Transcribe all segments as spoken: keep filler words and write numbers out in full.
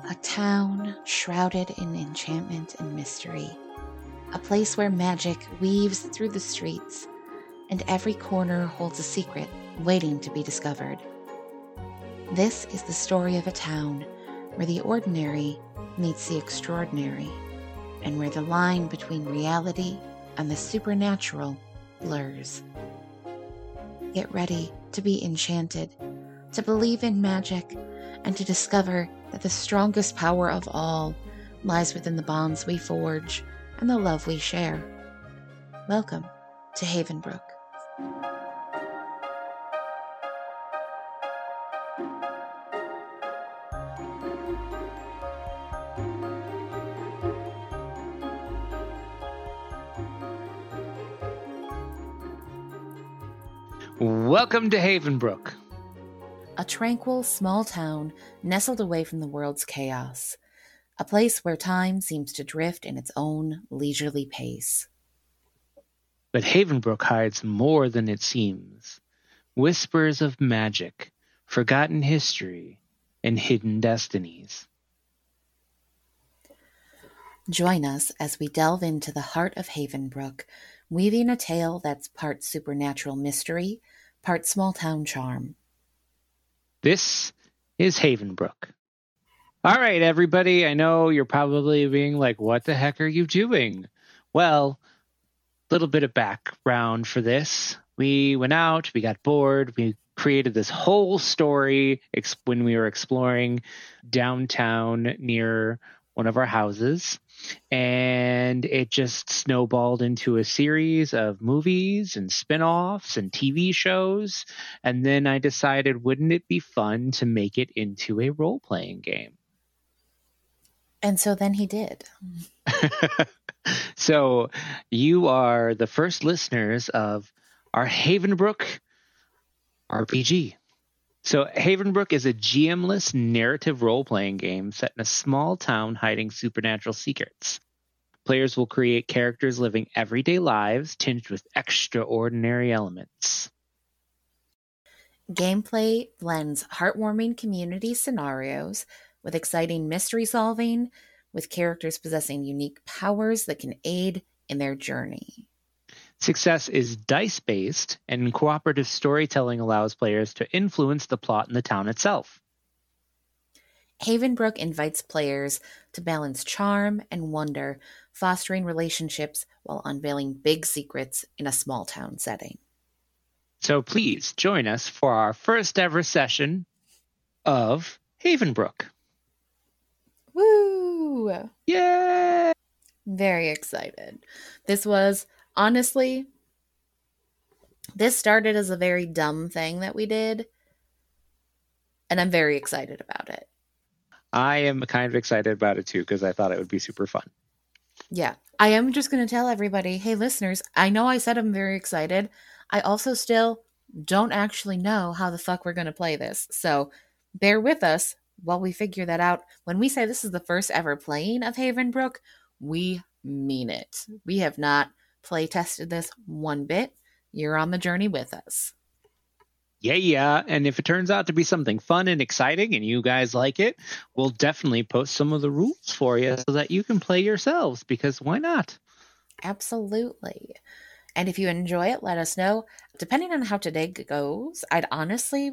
A town shrouded in enchantment and mystery. A place where magic weaves through the streets, and every corner holds a secret waiting to be discovered. This is the story of a town where the ordinary meets the extraordinary, and where the line between reality and the supernatural blurs. Get ready to be enchanted, to believe in magic, and to discover that the strongest power of all lies within the bonds we forge and the love we share. Welcome to Havenbrook. Welcome to Havenbrook, A tranquil, small town nestled away from the world's chaos. A place where time seems to drift in its own leisurely pace. But Havenbrook hides more than it seems. Whispers of magic, forgotten history, and hidden destinies. Join us as we delve into the heart of Havenbrook, weaving a tale that's part supernatural mystery, part small-town charm. This is Havenbrook. All right, everybody, I know you're probably being like, what the heck are you doing? Well, a little bit of background for this. We went out, we got bored, we created this whole story ex- when we were exploring downtown near one of our houses. And it just snowballed into a series of movies and spin-offs and T V shows. And then I decided, wouldn't it be fun to make it into a role-playing game? And so then he did. So you are the first listeners of our Havenbrook R P G. So Havenbrook is a G M-less narrative role-playing game set in a small town hiding supernatural secrets. Players will create characters living everyday lives tinged with extraordinary elements. Gameplay blends heartwarming community scenarios with exciting mystery solving, with characters possessing unique powers that can aid in their journey. Success is dice-based, and cooperative storytelling allows players to influence the plot in the town itself. Havenbrook invites players to balance charm and wonder, fostering relationships while unveiling big secrets in a small town setting. So please join us for our first ever session of Havenbrook. Woo! Yay! Very excited. This was, honestly, this started as a very dumb thing that we did, and I'm very excited about it. I am kind of excited about it too, because I thought it would be super fun. Yeah. I am just going to tell everybody, hey, listeners, I know I said I'm very excited. I also still don't actually know how the fuck we're going to play this. So bear with us while we figure that out. When we say this is the first ever playing of Havenbrook, we mean it. We have not play tested this one bit. You're on the journey with us. Yeah, yeah. And if it turns out to be something fun and exciting and you guys like it, we'll definitely post some of the rules for you so that you can play yourselves, because why not? Absolutely. And if you enjoy it, let us know. Depending on how today goes, I'd honestly,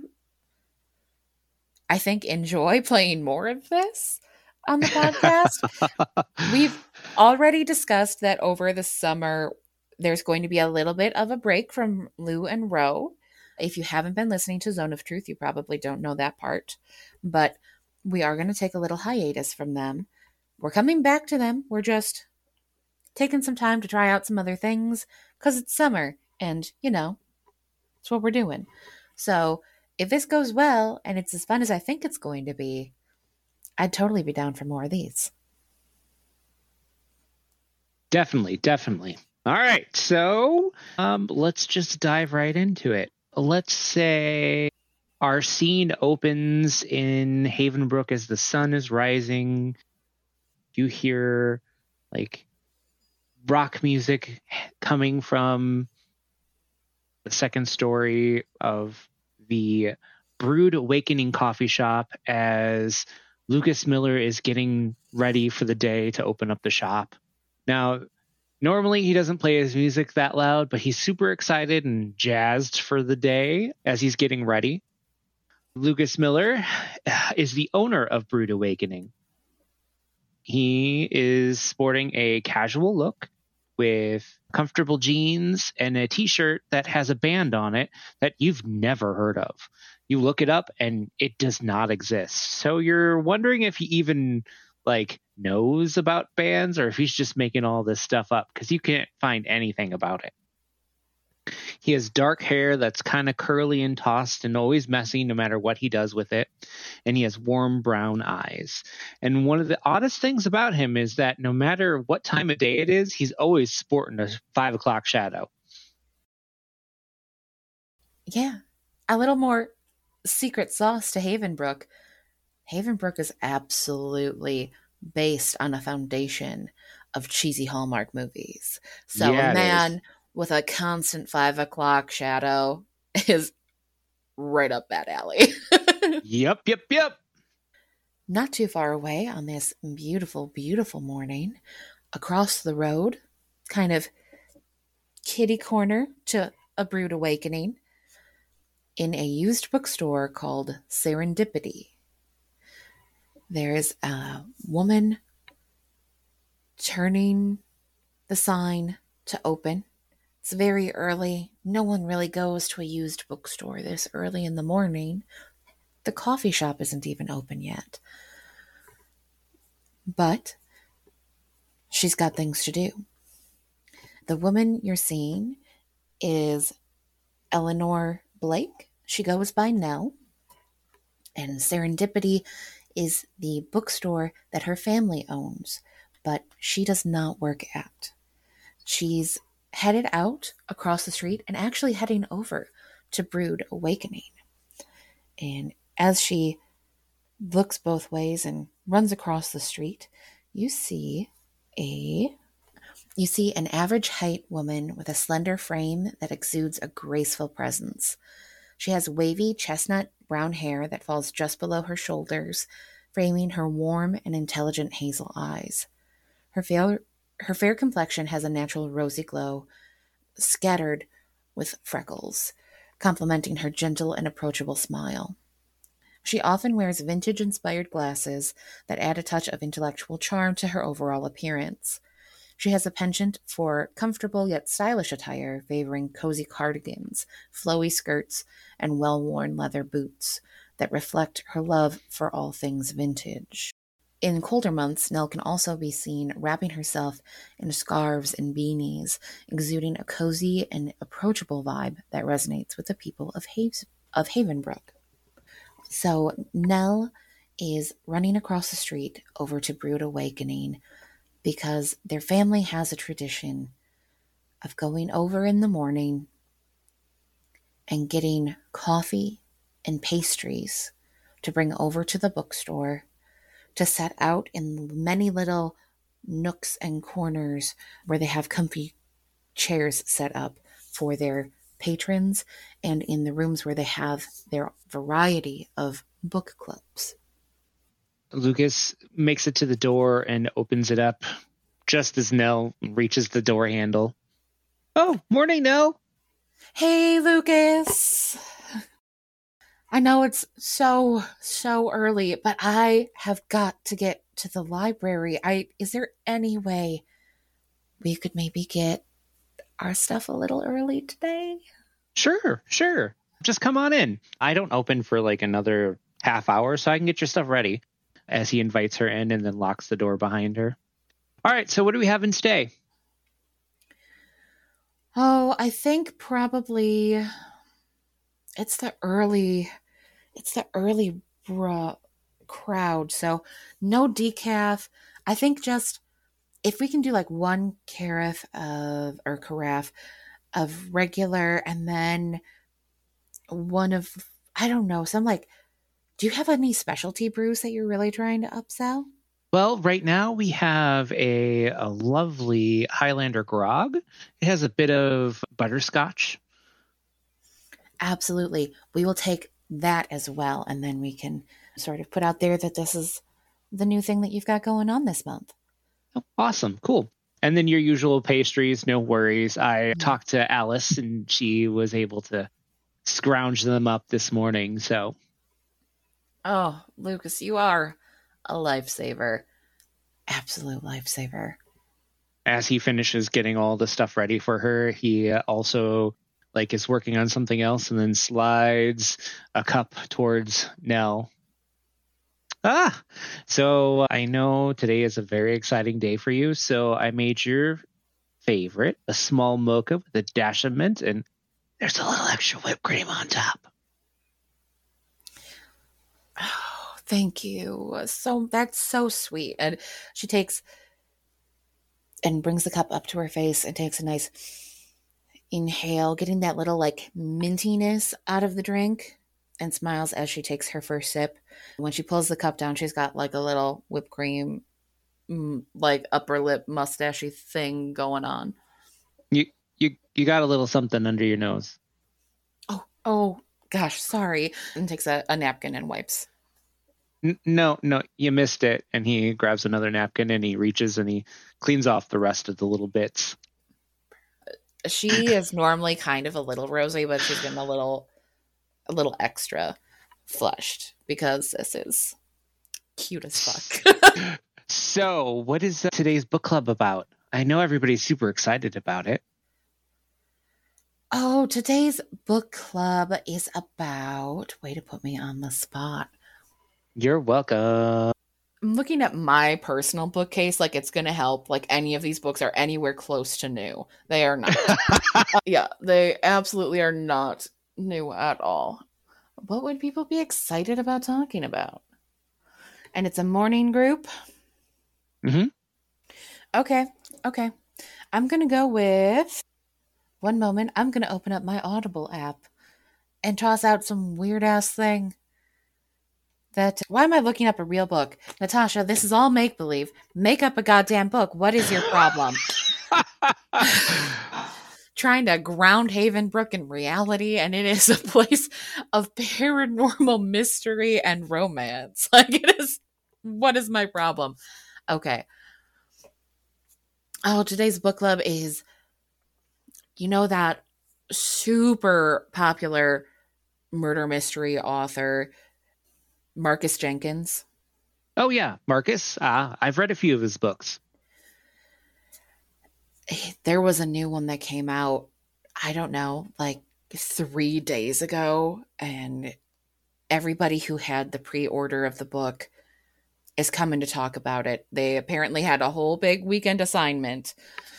I think, enjoy playing more of this on the podcast. We've already discussed that over the summer, there's going to be a little bit of a break from Lou and Ro. If you haven't been listening to Zone of Truth, you probably don't know that part. But we are going to take a little hiatus from them. We're coming back to them. We're just taking some time to try out some other things because it's summer and, you know, it's what we're doing. So if this goes well and it's as fun as I think it's going to be, I'd totally be down for more of these. Definitely, definitely. All right, so um, let's just dive right into it. Let's say our scene opens in Havenbrook as the sun is rising. You hear like rock music coming from the second story of the Brood Awakening coffee shop as Lucas Miller is getting ready for the day to open up the shop. Now, normally he doesn't play his music that loud, but he's super excited and jazzed for the day as he's getting ready. Lucas Miller is the owner of Brood Awakening. He is sporting a casual look with comfortable jeans and a t-shirt that has a band on it that you've never heard of. You look it up and it does not exist. So you're wondering if he even like knows about bands or if he's just making all this stuff up because you can't find anything about it. He has dark hair that's kind of curly and tossed and always messy no matter what he does with it. And he has warm brown eyes. And one of the oddest things about him is that no matter what time of day it is, he's always sporting a five o'clock shadow. Yeah. A little more secret sauce to Havenbrook. Havenbrook is absolutely based on a foundation of cheesy Hallmark movies. So Yeah, a it man is. with a constant five o'clock shadow is right up that alley. Yep, yep, yep. Not too far away on this beautiful, beautiful morning, across the road, kind of kitty corner to a Brood Awakening, in a used bookstore called Serendipity, there is a woman turning the sign to open. It's very early. No one really goes to a used bookstore this early in the morning. The coffee shop isn't even open yet. But she's got things to do. The woman you're seeing is Eleanor Blake. She goes by Nell. And Serendipity is the bookstore that her family owns, but she does not work at. She's headed out across the street and actually heading over to Brood Awakening. And as she looks both ways and runs across the street, you see a you see an average height woman with a slender frame that exudes a graceful presence. She has wavy chestnut brown hair that falls just below her shoulders, framing her warm and intelligent hazel eyes. Her fair, her fair complexion has a natural rosy glow, scattered with freckles, complementing her gentle and approachable smile. She often wears vintage-inspired glasses that add a touch of intellectual charm to her overall appearance. She has a penchant for comfortable yet stylish attire, favoring cozy cardigans, flowy skirts, and well-worn leather boots that reflect her love for all things vintage. In colder months, Nell can also be seen wrapping herself in scarves and beanies, exuding a cozy and approachable vibe that resonates with the people of, Haves- of Havenbrook. So Nell is running across the street over to Brood Awakening because their family has a tradition of going over in the morning and getting coffee and pastries to bring over to the bookstore to set out in many little nooks and corners where they have comfy chairs set up for their patrons and in the rooms where they have their variety of book clubs. Lucas makes it to the door and opens it up just as Nell reaches the door handle. Oh, morning, Nell. Hey, Lucas. I know it's so, so early, but I have got to get to the library. I is there any way we could maybe get our stuff a little early today? Sure, sure. Just come on in. I don't open for like another half hour, so I can get your stuff ready. As he invites her in and then locks the door behind her. All right, so what do we have in stay? Oh, I think probably it's the early, it's the early bra- crowd. So no decaf. I think just if we can do like one carafe of or carafe of regular, and then one of I don't know some like. Do you have any specialty brews that you're really trying to upsell? Well, right now we have a, a lovely Highlander grog. It has a bit of butterscotch. Absolutely. We will take that as well. And then we can sort of put out there that this is the new thing that you've got going on this month. Oh, awesome. Cool. And then your usual pastries, no worries. I talked to Alice and she was able to scrounge them up this morning. So, oh, Lucas, you are a lifesaver. Absolute lifesaver. As he finishes getting all the stuff ready for her, he also like is working on something else and then slides a cup towards Nell. Ah, so I know today is a very exciting day for you. So I made your favorite, a small mocha with a dash of mint, and there's a little extra whipped cream on top. Oh, thank you. So that's so sweet. And she takes and brings the cup up to her face and takes a nice inhale, getting that little like mintiness out of the drink, and smiles as she takes her first sip. When she pulls the cup down, she's got like a little whipped cream, like upper lip mustachy thing going on. You you you got a little something under your nose. Oh, oh gosh, sorry. And takes a, a napkin and wipes. N- no, no, you missed it. And he grabs another napkin and he reaches and he cleans off the rest of the little bits. She is normally kind of a little rosy, but she's been a little a little extra flushed because this is cute as fuck. So, what is uh, today's book club about? I know everybody's super excited about it. Oh, today's book club is about... Way to put me on the spot. You're welcome. I'm looking at my personal bookcase like it's going to help. Like any of these books are anywhere close to new. They are not. uh, yeah, they absolutely are not new at all. What would people be excited about talking about? And it's a morning group? Mm-hmm. Okay, okay. I'm going to go with... One moment, I'm going to open up my Audible app and toss out some weird-ass thing. That... Why am I looking up a real book? Natasha, this is all make-believe. Make up a goddamn book. What is your problem? Trying to ground Havenbrook in reality, and it is a place of paranormal mystery and romance. Like, it is... What is my problem? Okay. Oh, today's book club is... You know that super popular murder mystery author, Marcus Jenkins? Oh, yeah. Marcus. Uh, I've read a few of his books. There was a new one that came out, I don't know, like three days ago. And everybody who had the pre-order of the book is coming to talk about it. They apparently had a whole big weekend assignment.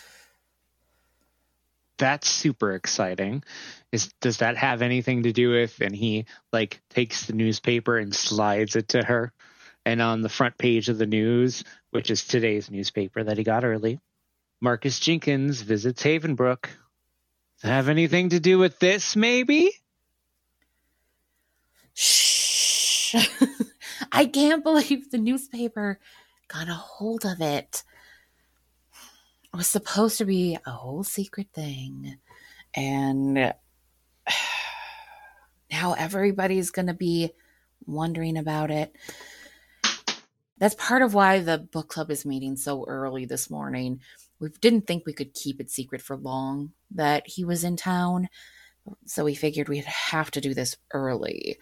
That's super exciting. Is does that have anything to do with? And he like takes the newspaper and slides it to her, and on the front page of the news, which is today's newspaper that he got early, Marcus Jenkins visits Havenbrook. Does it have anything to do with this? Maybe. Shh! I can't believe the newspaper got a hold of it. It was supposed to be a whole secret thing. And now everybody's going to be wondering about it. That's part of why the book club is meeting so early this morning. We didn't think we could keep it secret for long that he was in town. So we figured we'd have to do this early.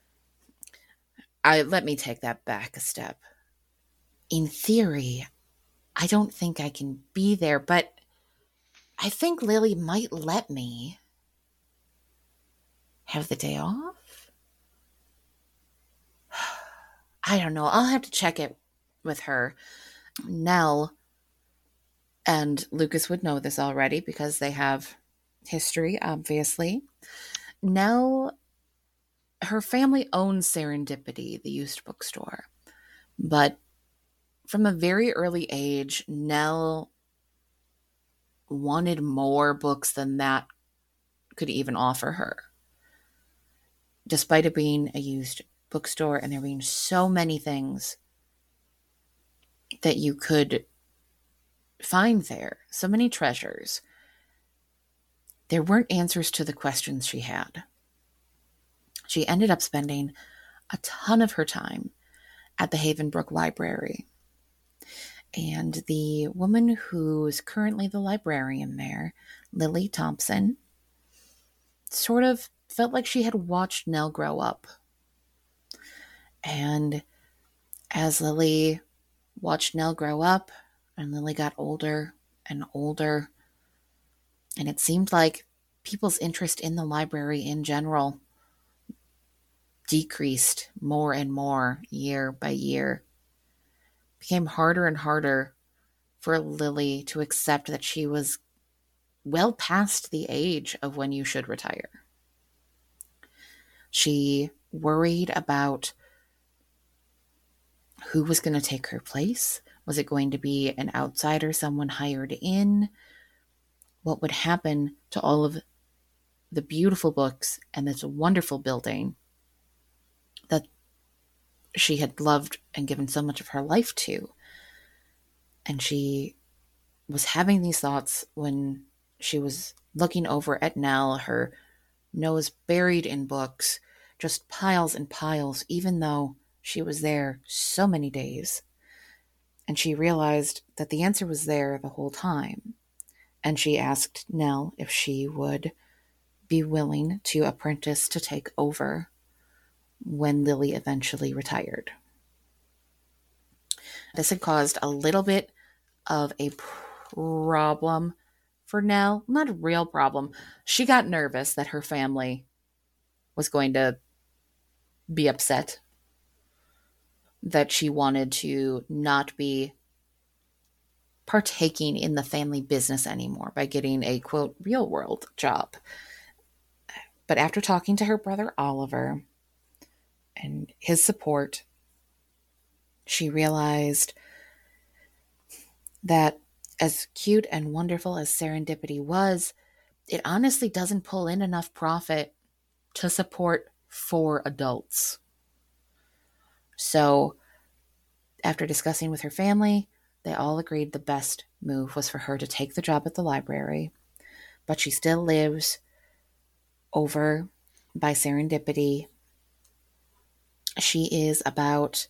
I let me take that back a step. In theory, I don't think I can be there, but I think Lily might let me have the day off. I don't know. I'll have to check it with her. Nell and Lucas would know this already because they have history, obviously. Nell, her family owns Serendipity, the used bookstore, but from a very early age, Nell wanted more books than that could even offer her. Despite it being a used bookstore and there being so many things that you could find there, so many treasures, there weren't answers to the questions she had. She ended up spending a ton of her time at the Havenbrook Library. And the woman who is currently the librarian there, Lily Thompson, sort of felt like she had watched Nell grow up. And as Lily watched Nell grow up, and Lily got older and older, and it seemed like people's interest in the library in general decreased more and more year by year. It became harder and harder for Lily to accept that she was well past the age of when you should retire. She worried about who was going to take her place. Was it going to be an outsider, someone hired in? What would happen to all of the beautiful books and this wonderful building that she had loved and given so much of her life to? And she was having these thoughts when she was looking over at Nell, her nose buried in books, just piles and piles, even though she was there so many days. And she realized that the answer was there the whole time. And she asked Nell if she would be willing to apprentice to take over when Lily eventually retired. This had caused a little bit of a problem for Nell. Not a real problem. She got nervous that her family was going to be upset, that she wanted to not be partaking in the family business anymore by getting a, quote, real world job. But after talking to her brother Oliver and his support, she realized that as cute and wonderful as Serendipity was, it honestly doesn't pull in enough profit to support four adults. So after discussing with her family, they all agreed the best move was for her to take the job at the library, but she still lives over by Serendipity. She is about,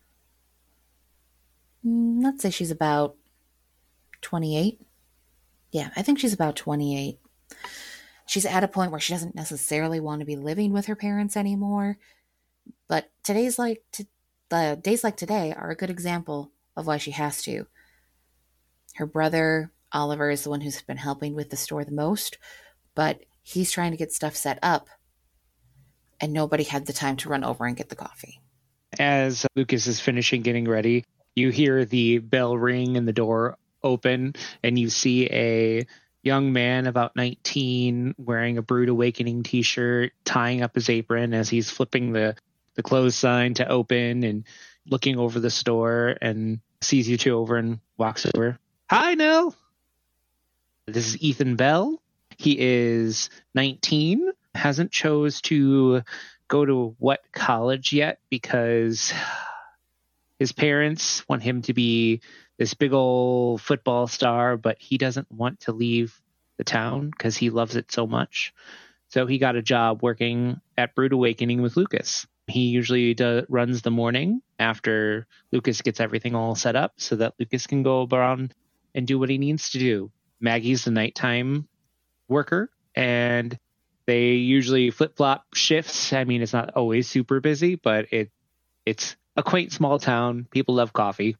let's say she's about twenty-eight. Yeah, I think she's about twenty-eight. She's at a point where she doesn't necessarily want to be living with her parents anymore, but today's like t- the days like today are a good example of why she has to. Her brother Oliver is the one who's been helping with the store the most, but he's trying to get stuff set up, and nobody had the time to run over and get the coffee. As Lucas is finishing getting ready, you hear the bell ring and the door open, and you see a young man about nineteen wearing a Brood Awakening t-shirt, tying up his apron as he's flipping the, the close sign to open and looking over the store, and sees you two over and walks over. Hi, Nell. This is Ethan Bell. He is nineteen, hasn't chose to go to what college yet because his parents want him to be this big old football star, but he doesn't want to leave the town because he loves it so much. So he got a job working at Brood Awakening with Lucas. He usually does, runs the morning after Lucas gets everything all set up so that Lucas can go around and do what he needs to do. Maggie's the nighttime worker, and they usually flip-flop shifts. I mean, it's not always super busy, but it it's a quaint small town. People love coffee.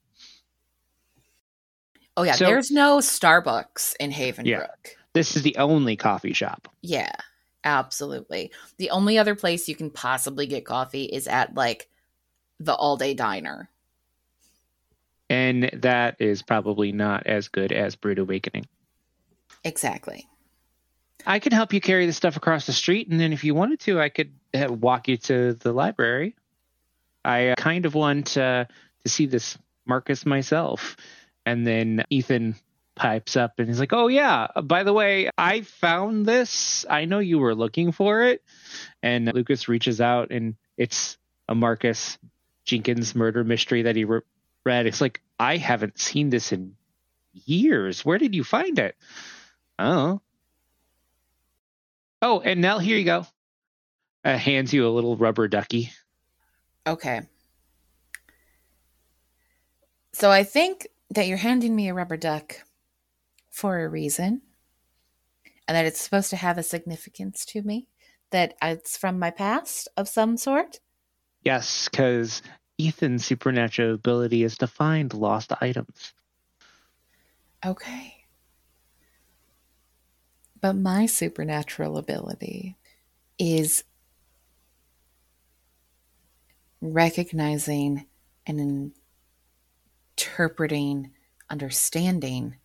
Oh, yeah. So, there's no Starbucks in Havenbrook. Yeah, this is the only coffee shop. Yeah, absolutely. The only other place you can possibly get coffee is at, like, the all-day diner. And that is probably not as good as Brood Awakening. Exactly. I could help you carry the stuff across the street, and then if you wanted to, I could uh, walk you to the library. I uh, kind of want uh, to see this Marcus myself. And then Ethan pipes up and he's like, oh, yeah, by the way, I found this. I know you were looking for it. And Lucas reaches out, and it's a Marcus Jenkins murder mystery that he re- read. It's like, I haven't seen this in years. Where did you find it? Oh. Oh, and Nell, here you go. Uh, hands you a little rubber ducky. Okay. So I think that you're handing me a rubber duck for a reason, and that it's supposed to have a significance to me, that it's from my past of some sort. Yes, because Ethan's supernatural ability is to find lost items. Okay. But my supernatural ability is recognizing and interpreting, understanding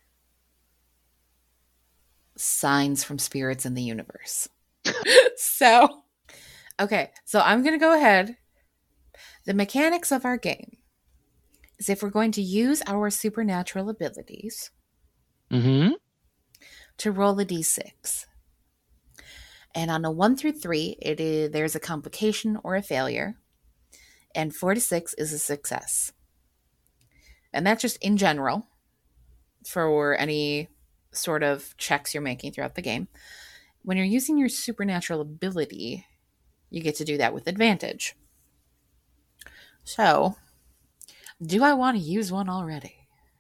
signs from spirits in the universe. So, okay, so I'm going to go ahead. The mechanics of our game is if we're going to use our supernatural abilities Mm-hmm. to roll a d six. And on a one through three, it is, there's a complication or a failure. And four to six is a success. And that's just in general for any sort of checks you're making throughout the game. When you're using your supernatural ability, you get to do that with advantage. So, do I want to use one already?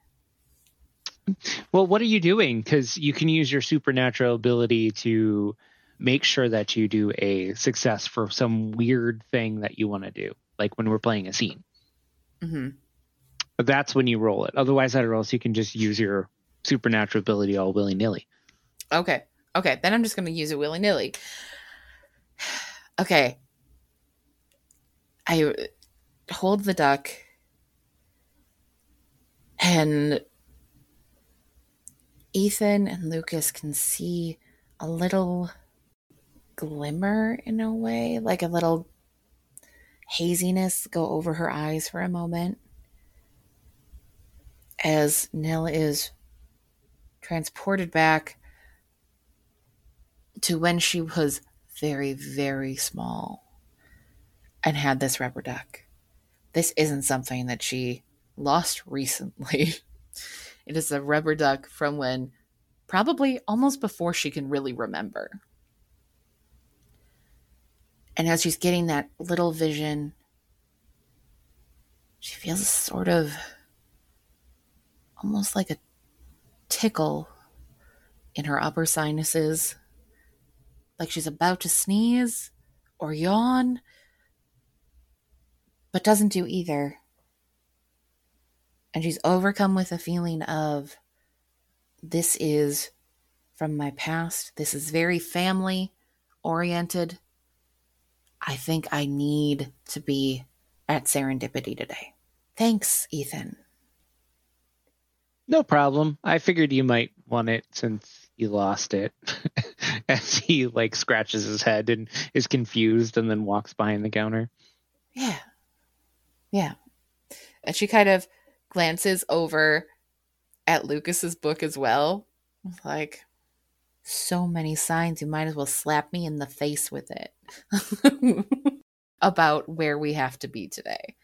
Well, what are you doing? Because you can use your supernatural ability to make sure that you do a success for some weird thing that you want to do, like when we're playing a scene. Mm-hmm. But that's when you roll it. Otherwise, or else you can just use your supernatural ability all willy nilly. Okay. Okay. Then I'm just going to use it willy nilly. Okay. I hold the duck and Ethan and Lucas can see a little glimmer in a way, like a little haziness go over her eyes for a moment as Nell is transported back to when she was very, very small and had this rubber duck. This isn't something that she lost recently. It is a rubber duck from when probably almost before she can really remember. And as she's getting that little vision, she feels sort of almost like a tickle in her upper sinuses, like she's about to sneeze or yawn, but doesn't do either. And she's overcome with a feeling of, this is from my past. This is very family oriented. I think I need to be at Serendipity today. Thanks, Ethan. No problem. I figured you might want it since you lost it. As he like scratches his head and is confused and then walks behind the counter. Yeah. Yeah. And she kind of glances over at Lucas's book as well. Like, so many signs, you might as well slap me in the face with it. About where we have to be today.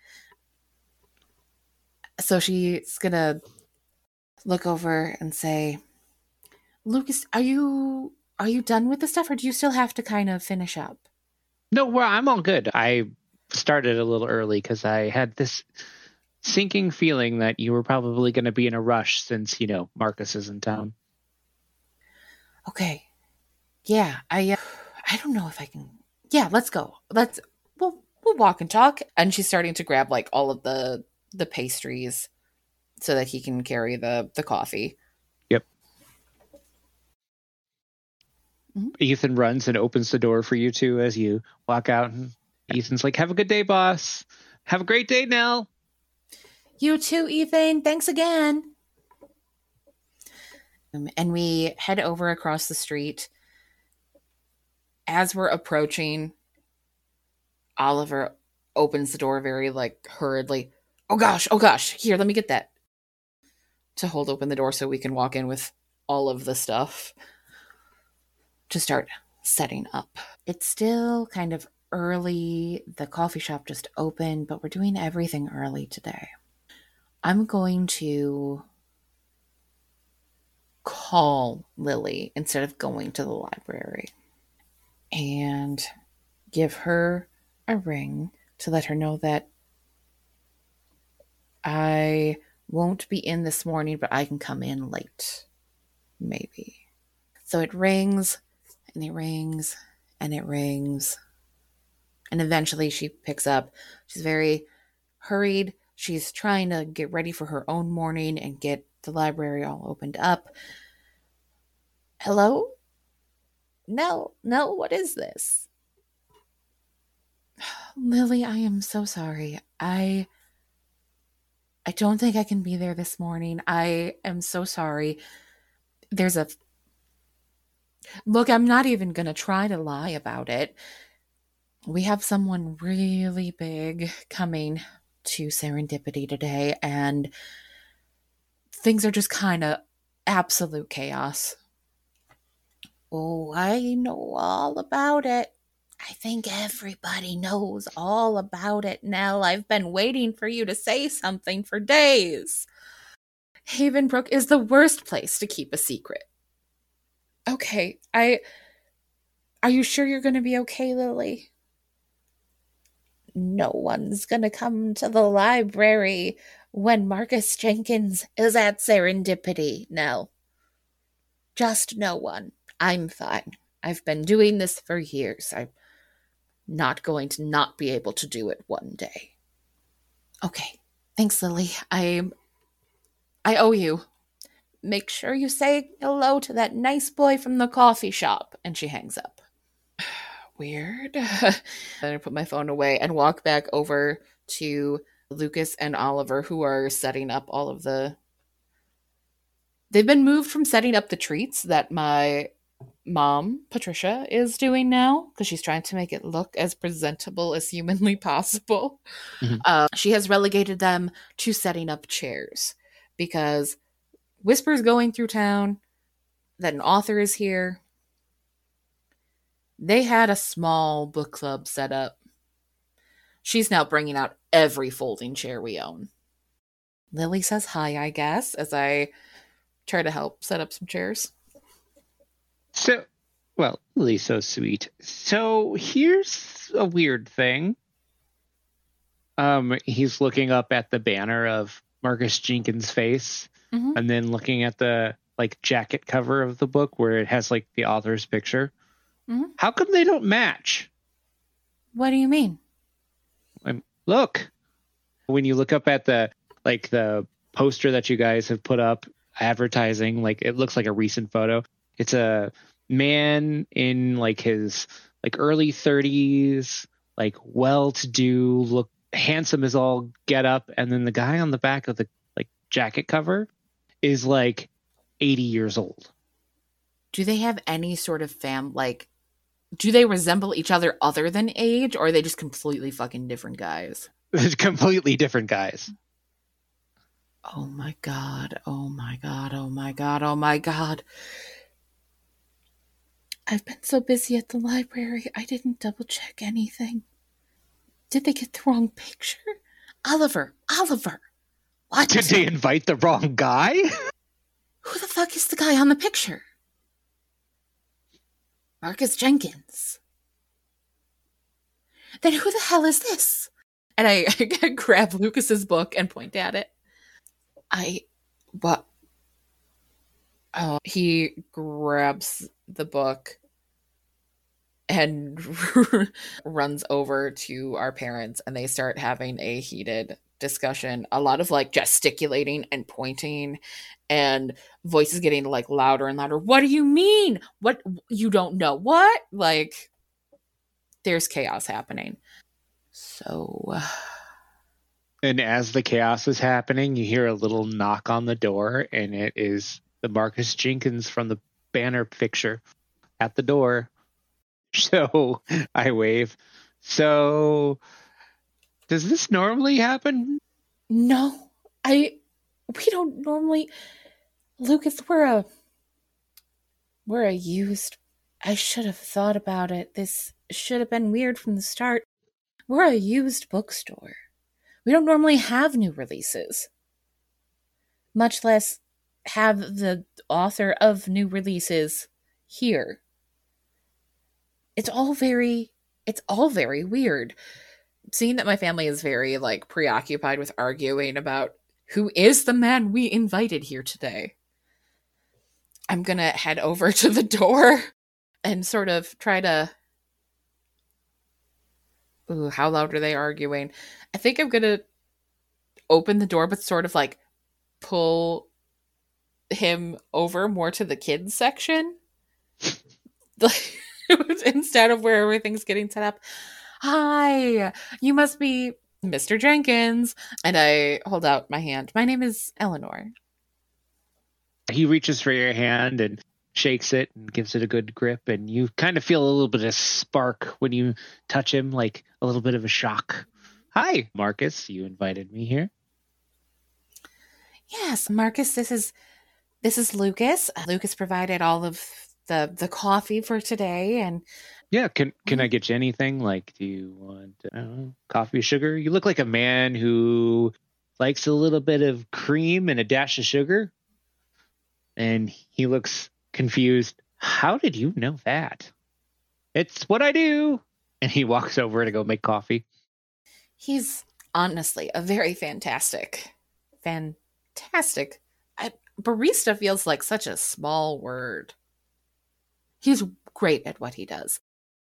So she's gonna look over and say, Lucas, are you are you done with the stuff, or do you still have to kind of finish up? No, well, I'm all good. I started a little early because I had this sinking feeling that you were probably going to be in a rush since, you know, Marcus is in town. Okay. Yeah, I uh, I don't know if I can. Yeah, let's go. Let's we'll we'll walk and talk. And she's starting to grab like all of the the pastries so that he can carry the the coffee. Yep. Mm-hmm. Ethan runs and opens the door for you two as you walk out. And Ethan's like, "Have a good day, boss. Have a great day, Nell." You too, Ethan. Thanks again. Um, and we head over across the street. As we're approaching, Oliver opens the door very like hurriedly. Oh gosh, oh gosh, here, let me get that. To hold open the door so we can walk in with all of the stuff to start setting up. It's still kind of early. The coffee shop just opened, but we're doing everything early today. I'm going to call Lily instead of going to the library and give her a ring to let her know that I won't be in this morning, but I can come in late. Maybe. So it rings and it rings and it rings. And eventually she picks up. She's very hurried. She's trying to get ready for her own morning and get the library all opened up. Hello? No, no, what is this? Lily, I am so sorry. I I don't think I can be there this morning. I am so sorry. There's a Look, I'm not even going to try to lie about it. We have someone really big coming to Serendipity today, and things are just kind of absolute chaos. Oh, I know all about it. I think everybody knows all about it, Nell. I've been waiting for you to say something for days. Havenbrook is the worst place to keep a secret. Okay, I... Are you sure you're going to be okay, Lily? No one's going to come to the library when Marcus Jenkins is at Serendipity, Nell. Just no one. I'm fine. I've been doing this for years. I'm not going to not be able to do it one day. Okay. Thanks, Lily. I I owe you. Make sure you say hello to that nice boy from the coffee shop. And she hangs up. Weird. Then I put my phone away and walk back over to Lucas and Oliver, who are setting up all of the... They've been moved from setting up the treats that my mom, Patricia, is doing now, because she's trying to make it look as presentable as humanly possible. Mm-hmm. Uh, she has relegated them to setting up chairs, because Whisper's going through town, that an author is here. They had a small book club set up. She's now bringing out every folding chair we own. Lily says hi, I guess, as I try to help set up some chairs. So, well, Lily's so sweet. So here's a weird thing. Um, he's looking up at the banner of Marcus Jenkins' face, mm-hmm. and then looking at the like jacket cover of the book where it has like the author's picture. Mm-hmm. How come they don't match? What do you mean? Um, look, when you look up at the like the poster that you guys have put up advertising, like it looks like a recent photo. It's a man in like his like early thirties, like well-to-do, look handsome as all get up, and then the guy on the back of the like jacket cover is like eighty years old. Do they have any sort of fam like do they resemble each other other than age, or are they just completely fucking different guys? Completely different guys. Oh my god, oh my god, oh my god, oh my god. I've been so busy at the library, I didn't double check anything. Did they get the wrong picture? Oliver, Oliver, what? Did they invite the wrong guy? Who the fuck is the guy on the picture? Marcus Jenkins. Then who the hell is this? And I, I grab Lucas's book and point at it. I, what? Oh, he grabs the book and runs over to our parents, and they start having a heated discussion. A lot of like gesticulating and pointing, and voices getting like louder and louder. What do you mean? What? You don't know what? Like, there's chaos happening. So... And as the chaos is happening, you hear a little knock on the door, and it is the Marcus Jenkins from the banner picture at the door. So I wave. So does this normally happen? No, I, we don't normally, Lucas, we're a, we're a used, I should have thought about it. This should have been weird from the start. We're a used bookstore. We don't normally have new releases, much less have the author of new releases here. It's all very, it's all very weird. seeing that my family is very like preoccupied with arguing about who is the man we invited here today, I'm going to head over to the door and sort of try to. Ooh, how loud are they arguing? I think I'm going to open the door, but sort of like pull him over more to the kids section. Instead of where everything's getting set up. Hi, you must be Mister Jenkins. And I hold out my hand. My name is Eleanor. He reaches for your hand and shakes it and gives it a good grip. And you kind of feel a little bit of spark when you touch him, like a little bit of a shock. Hi, Marcus. You invited me here. Yes, Marcus, this is this is Lucas. Lucas provided all of the the coffee for today, and yeah, can can I get you anything? Like, do you want I don't know, coffee, sugar? You look like a man who likes a little bit of cream and a dash of sugar. And he looks confused. How did you know that? It's what I do. And he walks over to go make coffee. He's honestly a very fantastic, fantastic. I, barista feels like such a small word. He's great at what he does.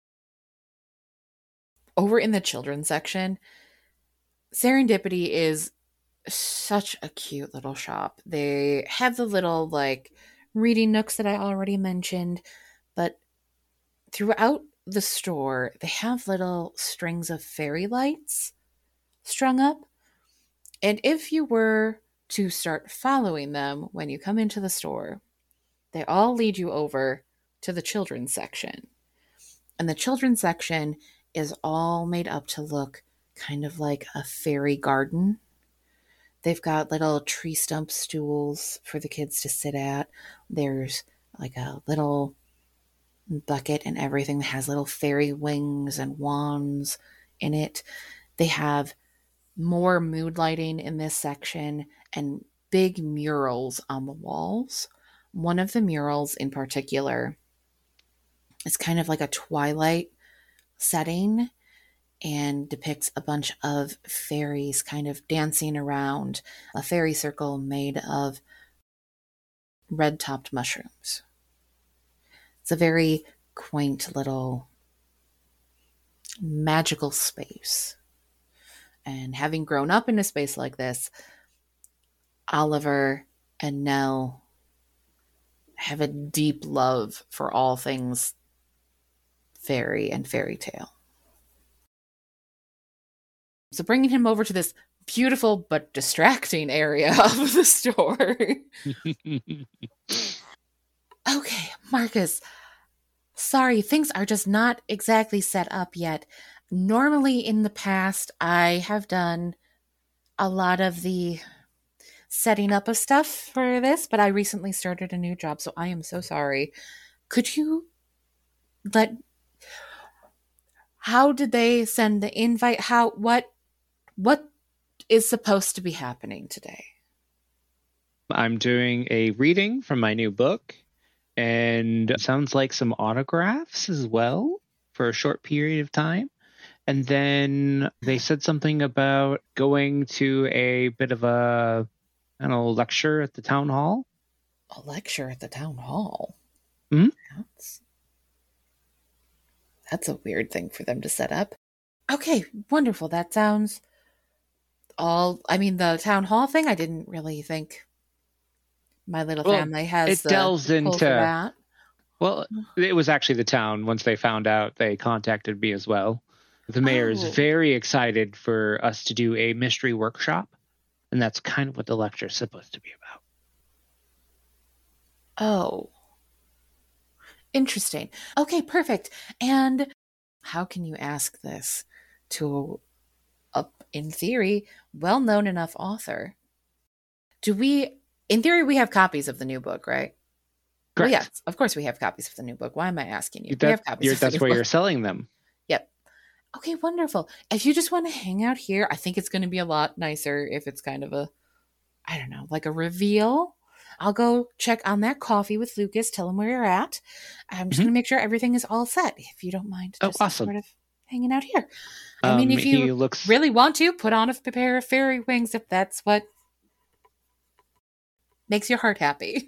Over in the children's section, Serendipity is such a cute little shop. They have the little like reading nooks that I already mentioned, but throughout the store, they have little strings of fairy lights strung up. And if you were to start following them when you come into the store, they all lead you over to the children's section. And the children's section is all made up to look kind of like a fairy garden. They've got little tree stump stools for the kids to sit at. There's like a little bucket and everything that has little fairy wings and wands in it. They have more mood lighting in this section and big murals on the walls. One of the murals in particular is kind of like a twilight setting and depicts a bunch of fairies kind of dancing around a fairy circle made of red-topped mushrooms. It's a very quaint little magical space. And having grown up in a space like this, Oliver and Nell have a deep love for all things fairy and fairy tale. So bringing him over to this beautiful but distracting area of the store. Okay, Marcus. Sorry, things are just not exactly set up yet. Normally in the past, I have done a lot of the setting up of stuff for this, but I recently started a new job, so I am so sorry. Could you let... How did they send the invite? How, what, what is supposed to be happening today? I'm doing a reading from my new book, and it sounds like some autographs as well for a short period of time. And then they said something about going to a bit of a, I don't know, lecture at the town hall. A lecture at the town hall? Mm-hmm. That's, that's a weird thing for them to set up. Okay, wonderful. That sounds all... I mean, the town hall thing, I didn't really think my little well, family has it the delves pull into for that. Well, it was actually the town. Once they found out, they contacted me as well. The mayor Oh. is very excited for us to do a mystery workshop, and that's kind of what the lecture is supposed to be about. Oh. Interesting. Okay, perfect. And how can you ask this to a, in theory, well-known enough author? Do we, in theory, we have copies of the new book, right? Correct. Well, yes, of course we have copies of the new book. Why am I asking you? That, we have copies you're, of the that's new why book. you're selling them. Yep. Okay, wonderful. If you just want to hang out here, I think it's going to be a lot nicer if it's kind of a, I don't know, like a reveal. I'll go check on that coffee with Lucas, tell him where you're at. I'm just Mm-hmm. going to make sure everything is all set, if you don't mind. Oh, Just awesome. sort of hanging out here. I mean, Um, if you he looks really want to, put on a pair of fairy wings if that's what makes your heart happy.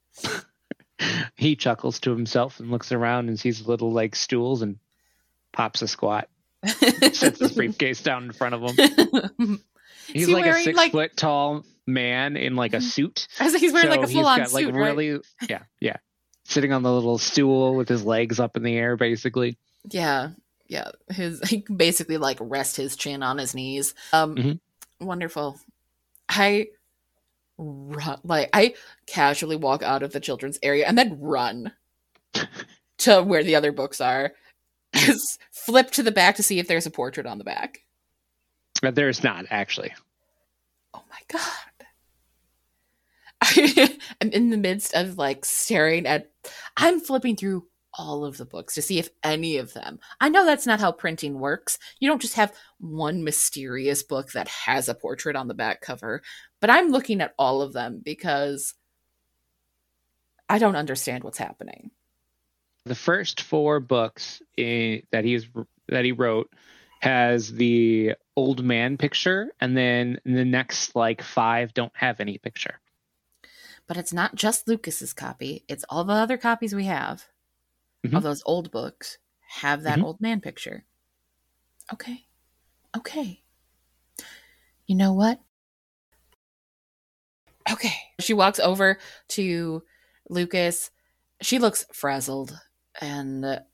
he chuckles to himself and looks around and sees little like stools and pops a squat. Sets his briefcase down in front of him. He's he like a wearing, six like- foot tall man in like a suit. I was like, he's wearing So like a he's full on got suit, like right? really, yeah, yeah, sitting on the little stool with his legs up in the air, basically. Yeah, yeah. His he can basically like rest his chin on his knees. Um, Mhm. Wonderful. I run, like I casually walk out of the children's area and then run to where the other books are. Just flip to the back to see if there's a portrait on the back. But there's not actually. Oh my god. I am in the midst of like staring at I'm flipping through all of the books to see if any of them. I know that's not how printing works. You don't just have one mysterious book that has a portrait on the back cover, but I'm looking at all of them because I don't understand what's happening. The first four books in, that he's that he wrote has the old man picture, and then the next like five don't have any picture. But it's not just Lucas's copy, it's all the other copies we have Mhm. of those old books have that Mhm. old man picture. Okay. Okay. You know what? Okay. She walks over to Lucas. She looks frazzled and uh,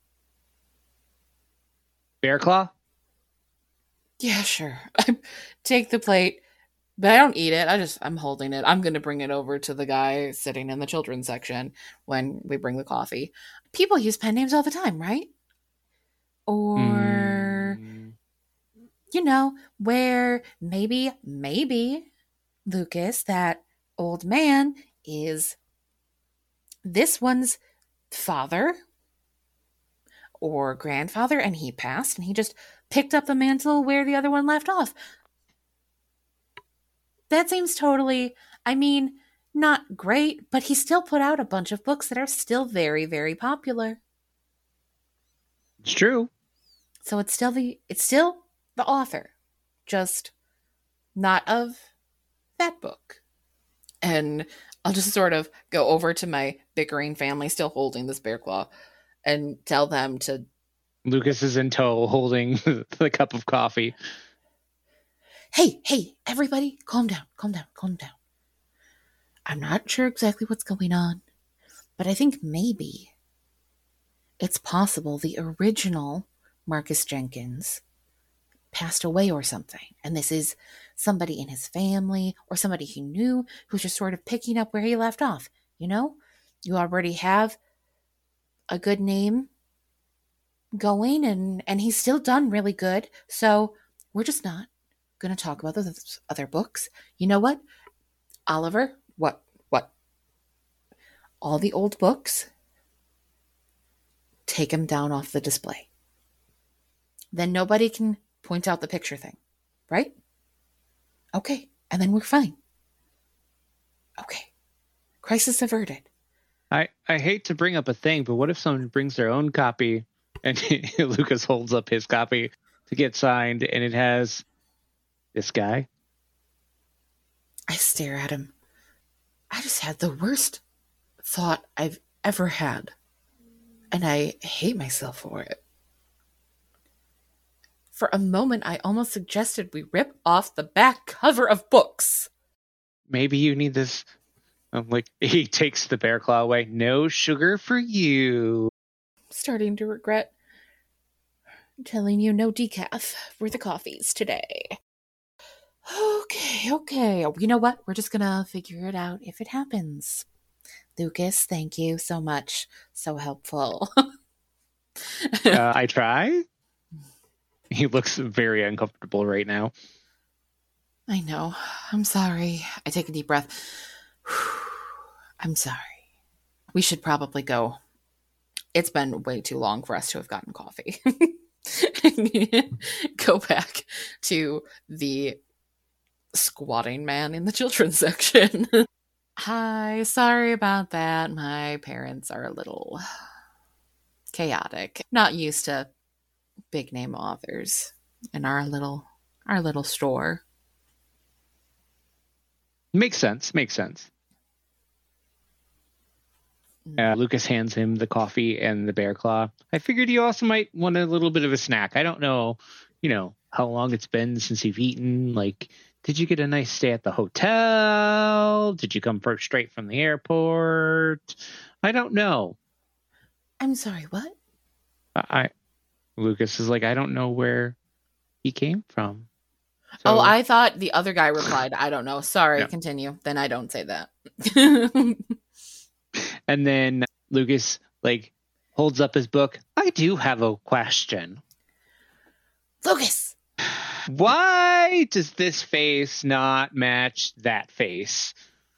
Bear Claw? yeah, sure. I take the plate, but I don't eat it. I just I'm holding it. I'm going to bring it over to the guy sitting in the children's section when we bring the coffee. People use pen names all the time, right? Or Mm. you know, where maybe maybe Lucas, that old man, is this one's father or grandfather, and he passed and he just picked up the mantle where the other one left off. That seems totally, I mean, not great, but he still put out a bunch of books that are still very, very popular. It's true. So it's still the it's still the author, just not of that book. And I'll just sort of go over to my bickering family, still holding this bear claw, and tell them to. Lucas is in tow holding the cup of coffee. Hey, hey, everybody, calm down, calm down, calm down. I'm not sure exactly what's going on, but I think maybe it's possible the original Marcus Jenkins passed away or something. And this is somebody in his family or somebody he knew who's just sort of picking up where he left off. You know, you already have a good name going and, and he's still done really good. So we're just not going to talk about those other books. You know what? Oliver, what, what? All the old books, take them down off the display. Then nobody can point out the picture thing, right? Okay, and then we're fine. Okay, crisis averted. I, I hate to bring up a thing, but what if someone brings their own copy and Lucas holds up his copy to get signed and it has this guy? I stare at him. I just had the worst thought I've ever had, and I hate myself for it. For a moment, I almost suggested we rip off the back cover of books. Maybe you need this. I'm like, he takes the bear claw away. No sugar for you. Starting to regret telling you no decaf for the coffees today. Okay, okay. You know what? We're just gonna figure it out if it happens. Lucas, thank you so much. So helpful. uh, I try. He looks very uncomfortable right now. I know. I'm sorry. I take a deep breath. I'm sorry. We should probably go. It's been way too long for us to have gotten coffee. Go back to the squatting man in the children's section. Hi, sorry about that. My parents are a little chaotic. Not used to big name authors. in our little our little store. Makes sense. Makes sense. Uh, Lucas hands him the coffee and the bear claw. I figured you also might want a little bit of a snack. I don't know, you know, how long it's been since you've eaten. Like, did you get a nice stay at the hotel? Did you come first straight from the airport? I don't know. I'm sorry, what? I Lucas is like, I don't know where he came from. So, oh, I thought the other guy replied, I don't know. Sorry, no. Continue. Then I don't say that. And then Lucas, like, holds up his book. I do have a question. Lucas! Why does this face not match that face?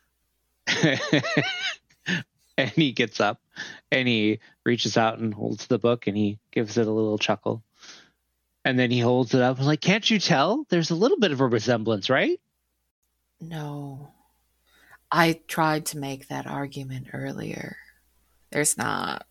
And he gets up and he reaches out and holds the book and he gives it a little chuckle. And then he holds it up and like, can't you tell? There's a little bit of a resemblance, right? No. I tried to make that argument earlier. There's not.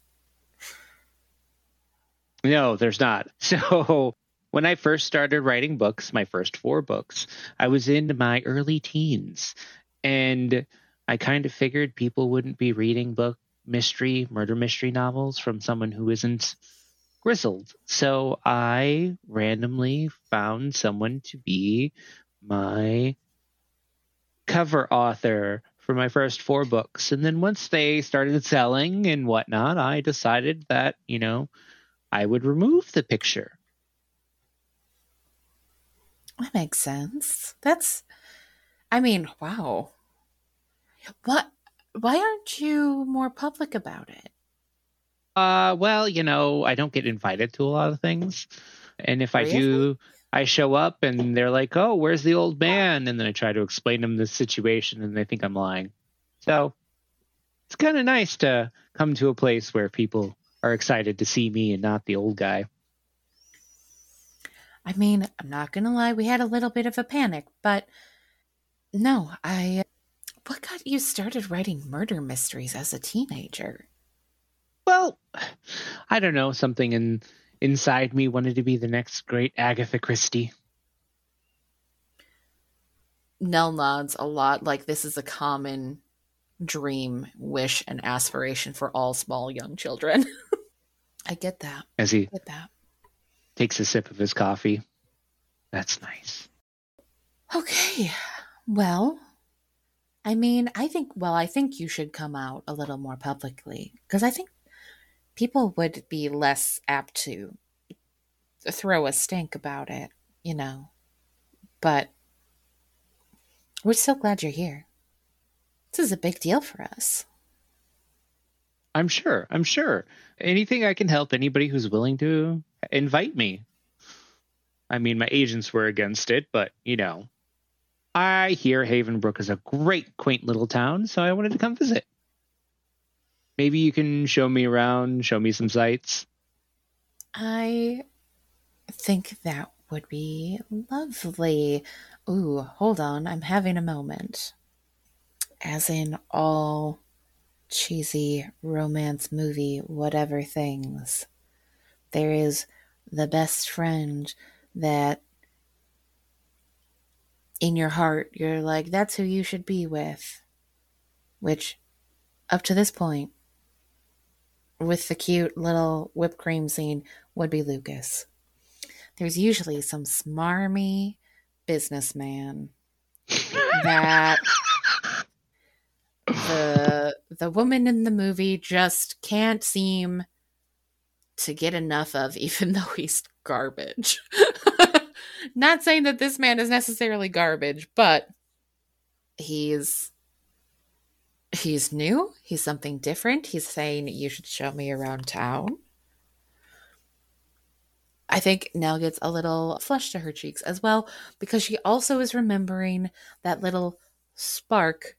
No, there's not. So when I first started writing books, my first four books, I was in my early teens. And I kind of figured people wouldn't be reading book mystery, murder mystery novels from someone who isn't grizzled. So I randomly found someone to be my cover author for my first four books. And then once they started selling and whatnot, I decided that, you know, I would remove the picture. That makes sense. That's, I mean, wow. What? Why aren't you more public about it? Uh, well, you know, I don't get invited to a lot of things. And if really? I do, I show up and they're like, oh, where's the old man? And then I try to explain them the situation and they think I'm lying. So it's kind of nice to come to a place where people are excited to see me and not the old guy. I mean, I'm not going to lie. We had a little bit of a panic, but no, I, what got you started writing murder mysteries as a teenager? Well, I don't know. Something in inside me wanted to be the next great Agatha Christie. Nell nods a lot, like this is a common dream, wish, and aspiration for all small young children. I get that. As he I get that. Takes a sip of his coffee. That's nice. Okay. Well, I mean, I think, well, I think you should come out a little more publicly because I think people would be less apt to throw a stink about it, you know. But we're so glad you're here. This is a big deal for us. I'm sure. I'm sure. Anything I can help anybody who's willing to invite me. I mean, my agents were against it, but, you know, I hear Havenbrook is a great, quaint little town, so I wanted to come visit. Maybe you can show me around, show me some sights. I think that would be lovely. Ooh, hold on. I'm having a moment. As in all cheesy romance movie whatever things, there is the best friend that in your heart you're like, that's who you should be with. Which, up to this point, with the cute little whipped cream scene, would be Lucas. There's usually some smarmy businessman that the the woman in the movie just can't seem to get enough of, even though he's garbage. Not saying that this man is necessarily garbage, but he's he's new. He's something different. He's saying, you should show me around town. I think Nell gets a little flush to her cheeks as well, because she also is remembering that little spark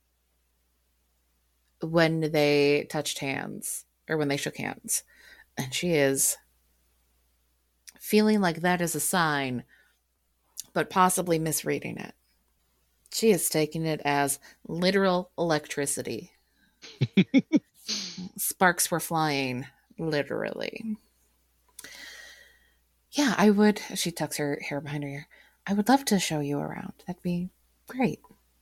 when they touched hands, or when they shook hands. And she is feeling like that is a sign, but possibly misreading it. She is taking it as literal electricity. Sparks were flying, literally. Yeah, I would. She tucks her hair behind her ear. I would love to show you around. That'd be great.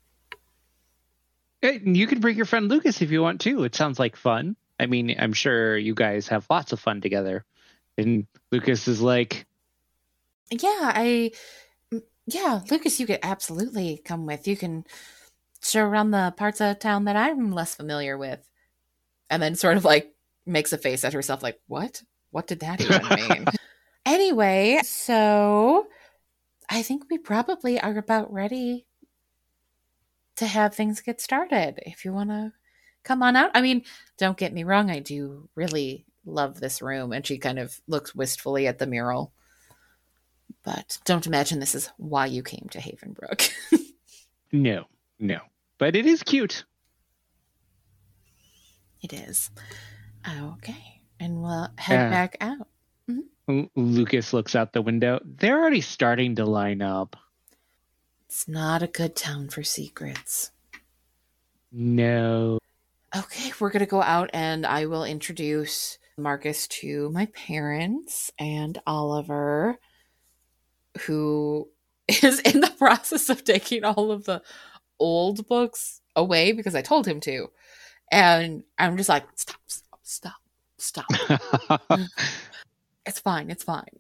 You can bring your friend Lucas if you want to. It sounds like fun. I mean, I'm sure you guys have lots of fun together. And Lucas is like, yeah, I, yeah, Lucas, you could absolutely come with. You can show around the parts of town that I'm less familiar with. And then sort of like makes a face at herself like, what? What did that even mean? Anyway, so I think we probably are about ready to have things get started. If you want to come on out. I mean, don't get me wrong. I do really love this room. And she kind of looks wistfully at the mural. But don't imagine this is why you came to Havenbrook. no, no. But it is cute. It is. Okay. And we'll head uh, back out. Mm-hmm. Lucas looks out the window. They're already starting to line up. It's not a good town for secrets. No. Okay, we're going to go out and I will introduce Marcus to my parents and Oliver, who is in the process of taking all of the old books away because I told him to. And I'm just like, stop, stop, stop, stop. It's fine, it's fine.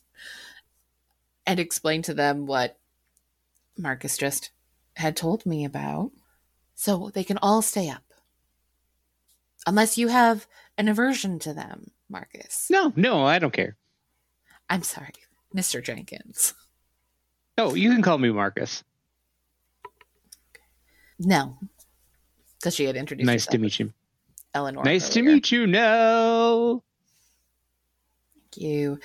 And explain to them what Marcus just had told me about. So they can all stay up. Unless you have an aversion to them, Marcus. No, no, I don't care. I'm sorry, Mister Jenkins. Oh, you can call me Marcus. No. Because she had introduced Nice to meet you. Eleanor. Nice earlier. to meet you, no. Thank you.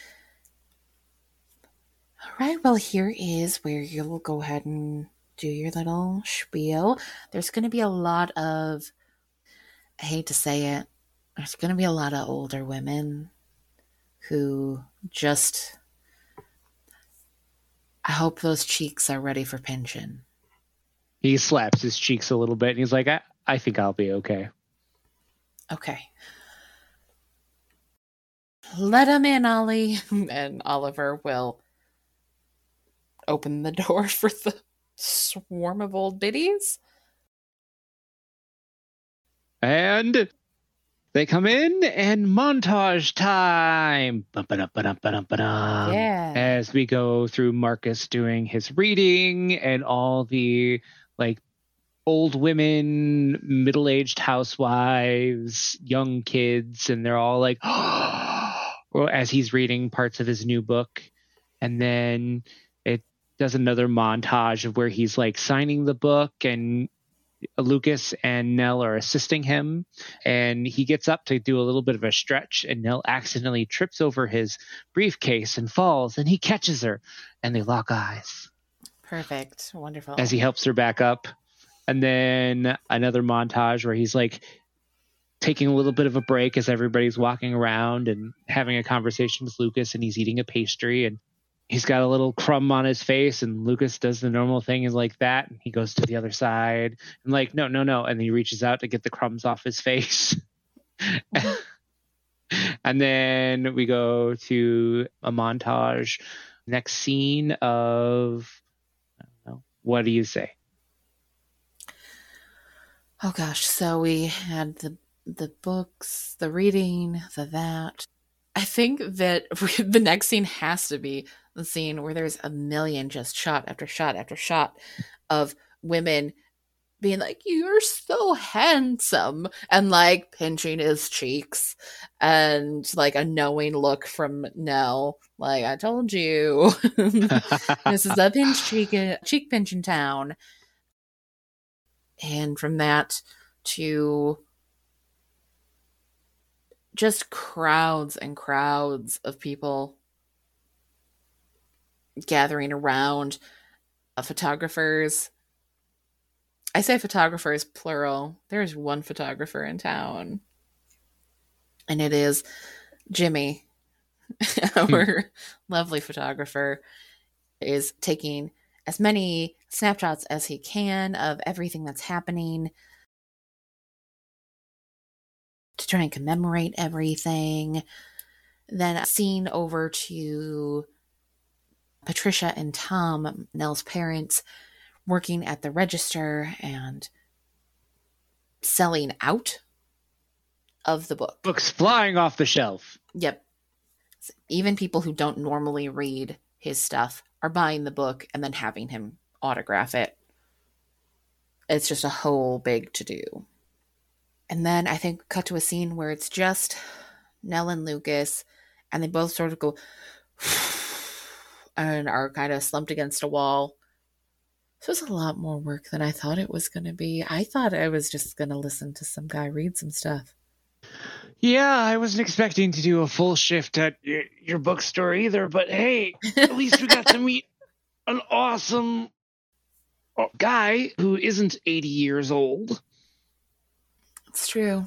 All right, well, here is where you'll go ahead and do your little spiel. There's going to be a lot of, I hate to say it, there's going to be a lot of older women who just, I hope those cheeks are ready for pension. He slaps his cheeks a little bit and he's like, I, I think I'll be okay. Okay. Let him in, Ollie. And Oliver will open the door for the swarm of old biddies. And they come in and montage time. Yeah. As we go through Marcus doing his reading and all the like old women, middle-aged housewives, young kids, and they're all like, well, as he's reading parts of his new book. And then it does another montage of where he's like signing the book and Lucas and Nell are assisting him, and he gets up to do a little bit of a stretch, and Nell accidentally trips over his briefcase and falls, and he catches her, and they lock eyes. Perfect. Wonderful. As he helps her back up. And then another montage where he's like taking a little bit of a break as everybody's walking around and having a conversation with Lucas, and he's eating a pastry, and he's got a little crumb on his face, and Lucas does the normal thing is like that. And he goes to the other side and like, no, no, no. And he reaches out to get the crumbs off his face. And then we go to a montage. Next scene of, I don't know, what do you say? Oh gosh. So we had the, the books, the reading, the that. I think that the next scene has to be the scene where there's a million just shot after shot after shot of women being like, you're so handsome, and like pinching his cheeks, and like a knowing look from Nell, like, I told you. This is a pinch cheek, cheek pinch in town. And from that to just crowds and crowds of people gathering around, uh, photographers. I say photographers plural. There's one photographer in town, and it is Jimmy, our lovely photographer, is taking as many snapshots as he can of everything that's happening to try and commemorate everything. Then a scene over to Patricia and Tom, Nell's parents, working at the register and selling out of the book. Books flying off the shelf. Yep. Even people who don't normally read his stuff are buying the book and then having him autograph it. It's just a whole big to-do. And then I think cut to a scene where it's just Nell and Lucas, and they both sort of go and are kind of slumped against a wall. This was a lot more work than I thought it was going to be. I thought I was just going to listen to some guy read some stuff. Yeah, I wasn't expecting to do a full shift at your, your bookstore either, but hey, at least we got to meet an awesome guy who isn't eighty years old. It's true.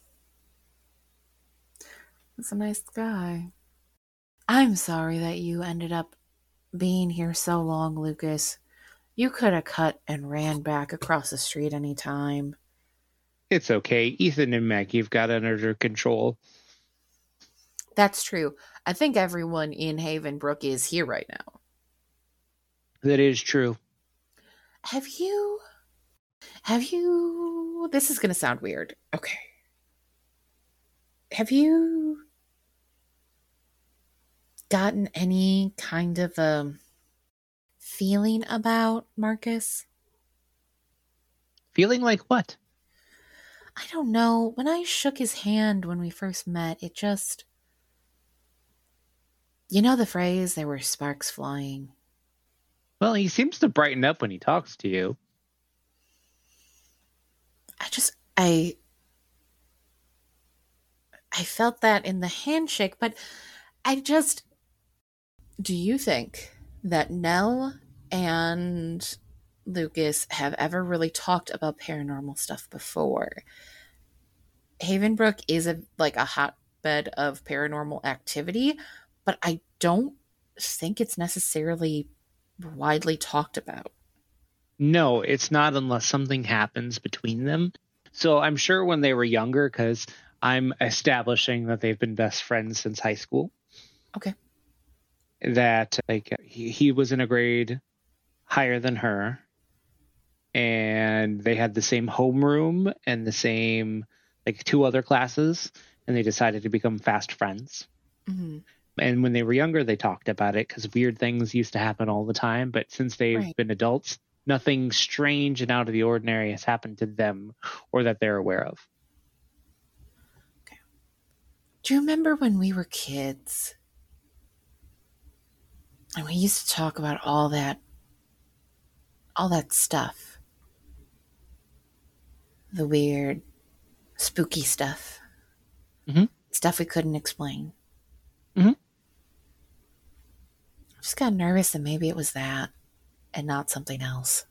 He's a nice guy. I'm sorry that you ended up being here so long, Lucas. You could have cut and ran back across the street any time. It's okay. Ethan and Maggie have got it under control. That's true. I think everyone in Havenbrook is here right now. That is true. Have you... Have you... This is going to sound weird. Okay. Have you gotten any kind of a feeling about Marcus? Feeling like what? I don't know. When I shook his hand when we first met, it just... You know the phrase, there were sparks flying? Well, he seems to brighten up when he talks to you. I just... I... I felt that in the handshake, but I just... Do you think that Nell and Lucas have ever really talked about paranormal stuff before? Havenbrook is a like a hotbed of paranormal activity, but I don't think it's necessarily widely talked about. No, it's not unless something happens between them. So I'm sure when they were younger, because I'm establishing that they've been best friends since high school. Okay. That like he, he was in a grade higher than her, and they had the same homeroom and the same like two other classes, and they decided to become fast friends. Mm-hmm. And when they were younger, they talked about it because weird things used to happen all the time. But since they've Right. been adults, nothing strange and out of the ordinary has happened to them or that they're aware of. Okay. Do you remember when we were kids? And we used to talk about all that, all that stuff. The weird, spooky stuff. Mm-hmm. Stuff we couldn't explain. Mm-hmm. I just got nervous that maybe it was that and not something else.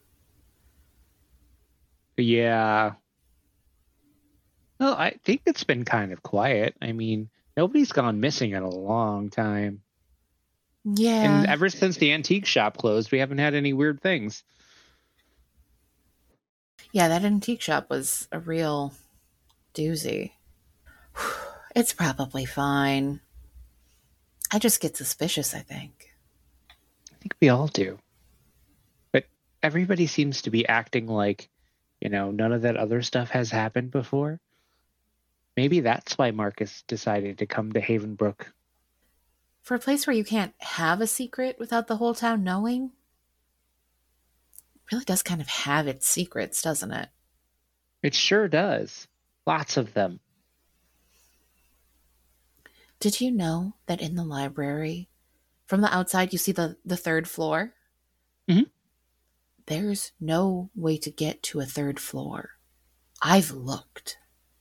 Yeah. Well, I think it's been kind of quiet. I mean, nobody's gone missing in a long time. Yeah. And ever since the antique shop closed, we haven't had any weird things. Yeah, that antique shop was a real doozy. It's probably fine. I just get suspicious, I think. I think we all do. But everybody seems to be acting like, you know, none of that other stuff has happened before. Maybe that's why Marcus decided to come to Havenbrook. For a place where you can't have a secret without the whole town knowing, it really does kind of have its secrets, doesn't it? It sure does. Lots of them. Did you know that in the library, from the outside, you see the, the third floor? Mm-hmm. There's no way to get to a third floor. I've looked.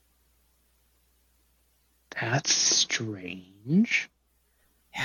That's strange. Yeah.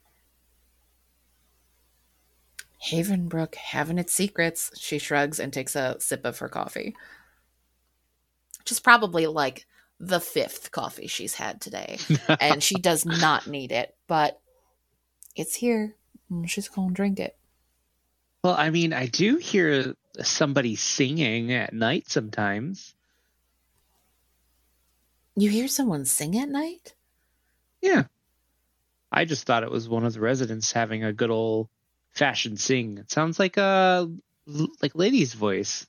Havenbrook having its secrets, she shrugs and takes a sip of her coffee. Which is probably like the fifth coffee she's had today. And she does not need it, but it's here. She's going to drink it. Well, I mean, I do hear somebody singing at night sometimes. You hear someone sing at night? Yeah. I just thought it was one of the residents having a good old fashioned sing. It sounds like a like lady's voice.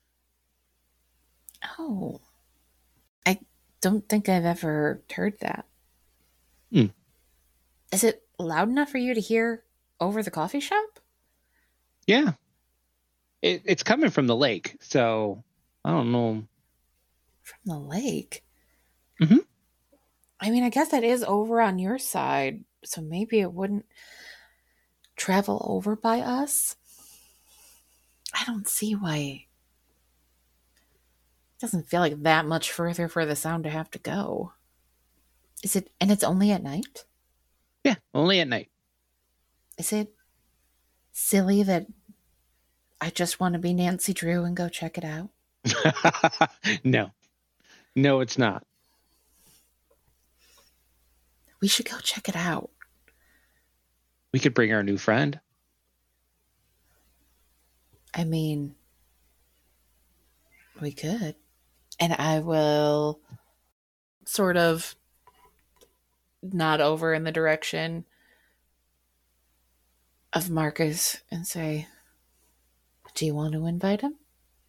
Oh, I don't think I've ever heard that. Hmm. Is it loud enough for you to hear over the coffee shop? Yeah. It, it's coming from the lake, so I don't know. From the lake? Mm-hmm. I mean, I guess that is over on your side, so maybe it wouldn't travel over by us. I don't see why. It doesn't feel like that much further for the sound to have to go. Is it, and it's only at night? Yeah, only at night. Is it silly that I just want to be Nancy Drew and go check it out? No. No, it's not. We should go check it out. We could bring our new friend. I mean, we could. And I will sort of nod over in the direction of Marcus and say, do you want to invite him?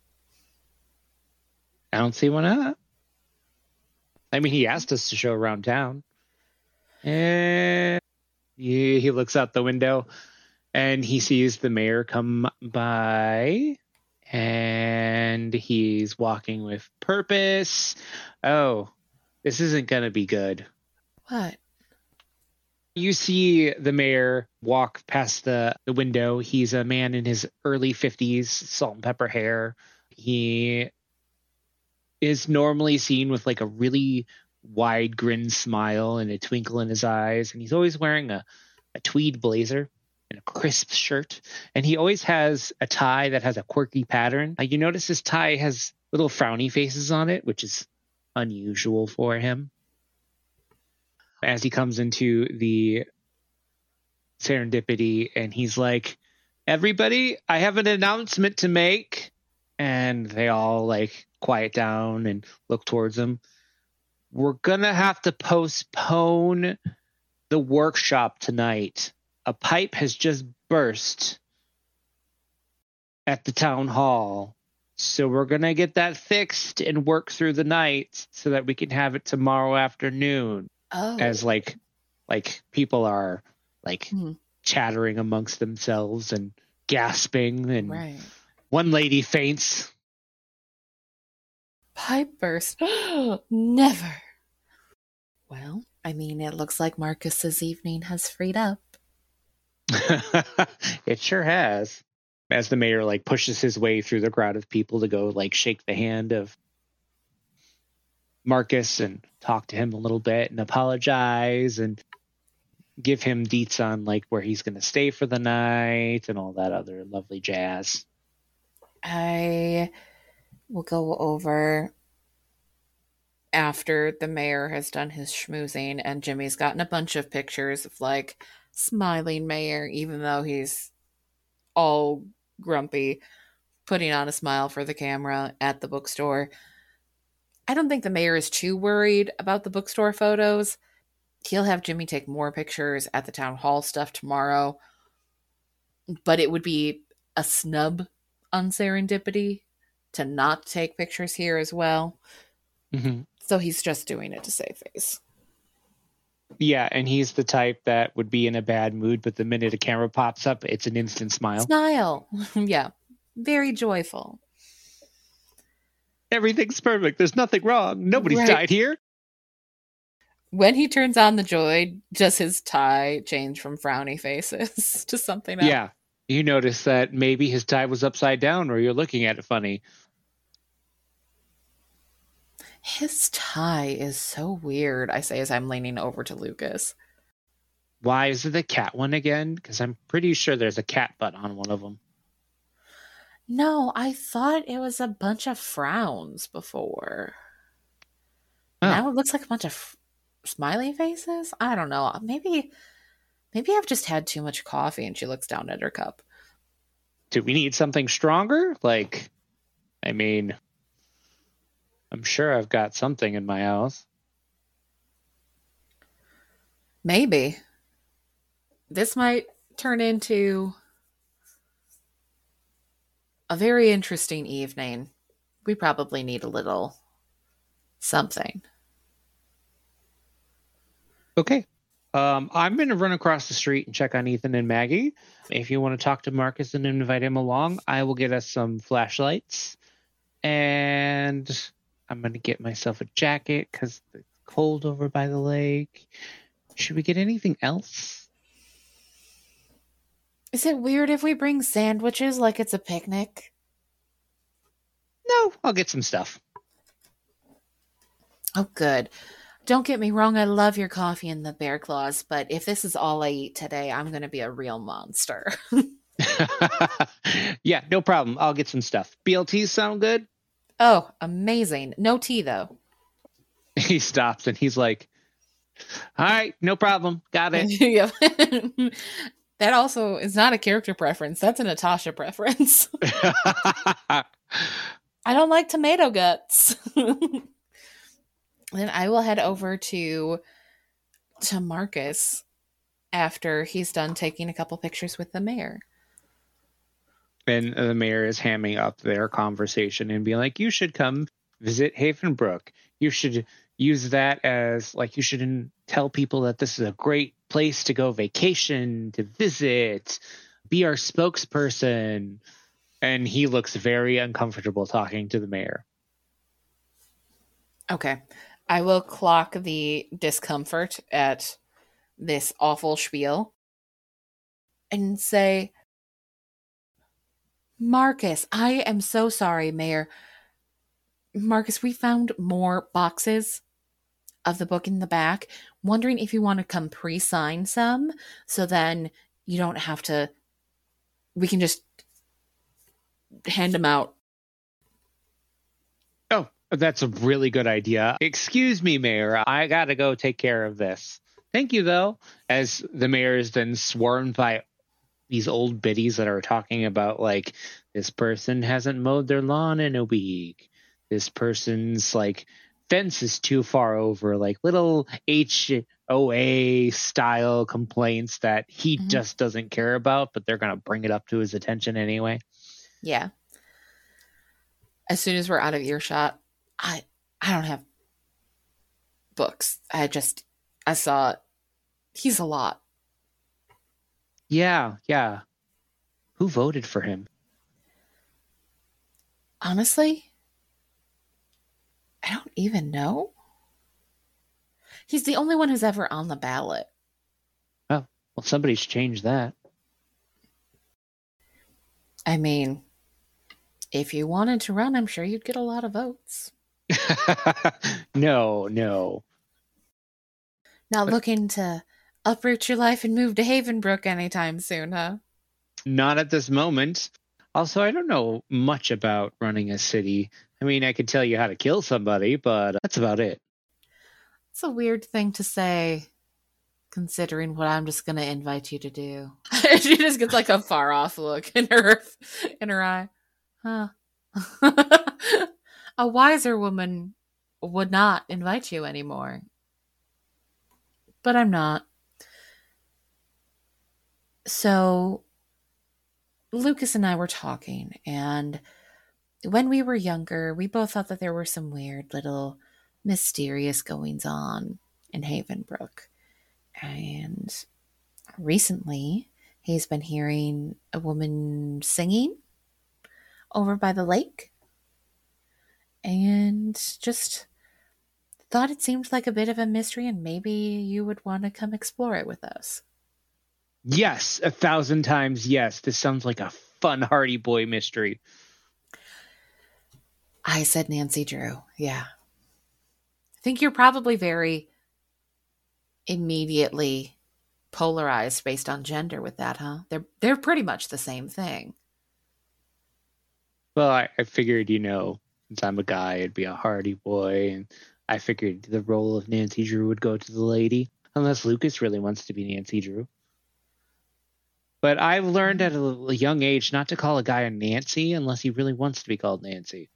I don't see why not. I mean, he asked us to show around town. And he, he looks out the window and he sees the mayor come by. And he's walking with purpose. Oh, this isn't going to be good. What? You see the mayor walk past the, the window. He's a man in his early fifties, salt and pepper hair. He is normally seen with like a really wide grin smile and a twinkle in his eyes. And he's always wearing a, a tweed blazer and a crisp shirt. And he always has a tie that has a quirky pattern. Uh, you notice his tie has little frowny faces on it, which is unusual for him. As he comes into the Serendipity and he's like, everybody, I have an announcement to make. And they all like quiet down and look towards him. We're going to have to postpone the workshop tonight. A pipe has just burst at the town hall. So we're going to get that fixed and work through the night so that we can have it tomorrow afternoon. Oh. As like, like people are like mm-hmm. chattering amongst themselves and gasping, and right. One lady faints. Pipe burst. Never. Well, I mean, it looks like Marcus's evening has freed up. It sure has. As the mayor like pushes his way through the crowd of people to go like shake the hand of Marcus and talk to him a little bit and apologize and give him deets on like where he's going to stay for the night and all that other lovely jazz. I will go over after the mayor has done his schmoozing and Jimmy's gotten a bunch of pictures of like smiling mayor, even though he's all grumpy, putting on a smile for the camera at the bookstore. I don't think the mayor is too worried about the bookstore photos. He'll have Jimmy take more pictures at the town hall stuff tomorrow. But it would be a snub on Serendipity to not take pictures here as well. Mm-hmm. So he's just doing it to save face. Yeah, and he's the type that would be in a bad mood, but the minute a camera pops up, it's an instant smile. Smile. Yeah. Very joyful. Everything's perfect. There's nothing wrong. Nobody's right. died here. When he turns on the joy, just his tie changed from frowny faces to something else. Yeah. You notice that maybe his tie was upside down or you're looking at it funny. His tie is so weird, I say as I'm leaning over to Lucas. Why is it the cat one again? Because I'm pretty sure there's a cat butt on one of them. No, I thought it was a bunch of frowns before. Oh. Now it looks like a bunch of f- smiley faces? I don't know. Maybe maybe I've just had too much coffee and she looks down at her cup. Do we need something stronger? Like, I mean, I'm sure I've got something in my house. Maybe. this might turn into a very interesting evening. We probably need a little something. Okay. Um, I'm going to run across the street and check on Ethan and Maggie. If you want to talk to Marcus and invite him along, I will get us some flashlights. And I'm going to get myself a jacket because it's cold over by the lake. Should we get anything else? Is it weird if we bring sandwiches like it's a picnic? No, I'll get some stuff. Oh, good. Don't get me wrong, I love your coffee and the bear claws, but if this is all I eat today, I'm going to be a real monster. Yeah, no problem. I'll get some stuff. B L Ts sound good? Oh, amazing. No tea, though. He stops and he's like, all right, no problem. Got it. Yep. That also is not a character preference. That's a Natasha preference. I don't like tomato guts. Then I will head over to to Marcus after he's done taking a couple pictures with the mayor. And the mayor is hamming up their conversation and being like, you should come visit Havenbrook. You should use that as like, you should tell people that this is a great place to go vacation, to visit, be our spokesperson. And he looks very uncomfortable talking to the mayor. Okay. I will clock the discomfort at this awful spiel and say, Marcus, I am so sorry, Mayor. Marcus, we found more boxes of the book in the back. Wondering if you want to come pre-sign some so then you don't have to, we can just hand them out. Oh, that's a really good idea. Excuse me, Mayor. I got to go take care of this. Thank you, though. As the mayor is then swarmed by these old biddies that are talking about, like, this person hasn't mowed their lawn in a week. This person's, like, fence is too far over. Like, little H O A style complaints that he mm-hmm. just doesn't care about, but they're going to bring it up to his attention anyway. Yeah. As soon as we're out of earshot, I I don't have books. I just, I saw it. He's a lot. Yeah, yeah. Who voted for him? Honestly, I don't even know. He's the only one who's ever on the ballot. Oh, well, somebody's changed that. I mean, if you wanted to run, I'm sure you'd get a lot of votes. No, no. Not looking to uproot your life and move to Havenbrook anytime soon, huh? Not at this moment. Also, I don't know much about running a city. I mean, I could tell you how to kill somebody, but that's about it. It's a weird thing to say, considering what I'm just going to invite you to do. She just gets like a far off look in her in her eye. Huh. A wiser woman would not invite you anymore. But I'm not. So, Lucas and I were talking, and when we were younger, we both thought that there were some weird little mysterious goings on in Havenbrook. And recently, he's been hearing a woman singing over by the lake. And just thought it seemed like a bit of a mystery, and maybe you would want to come explore it with us. Yes, a thousand times yes. This sounds like a fun Hardy Boy mystery. I said Nancy Drew. Yeah. I think you're probably very immediately polarized based on gender with that, huh? They're they're pretty much the same thing. Well, I, I figured, you know, since I'm a guy, it'd be a Hardy Boy, and I figured the role of Nancy Drew would go to the lady, unless Lucas really wants to be Nancy Drew. But I've learned at a young age not to call a guy a Nancy unless he really wants to be called Nancy.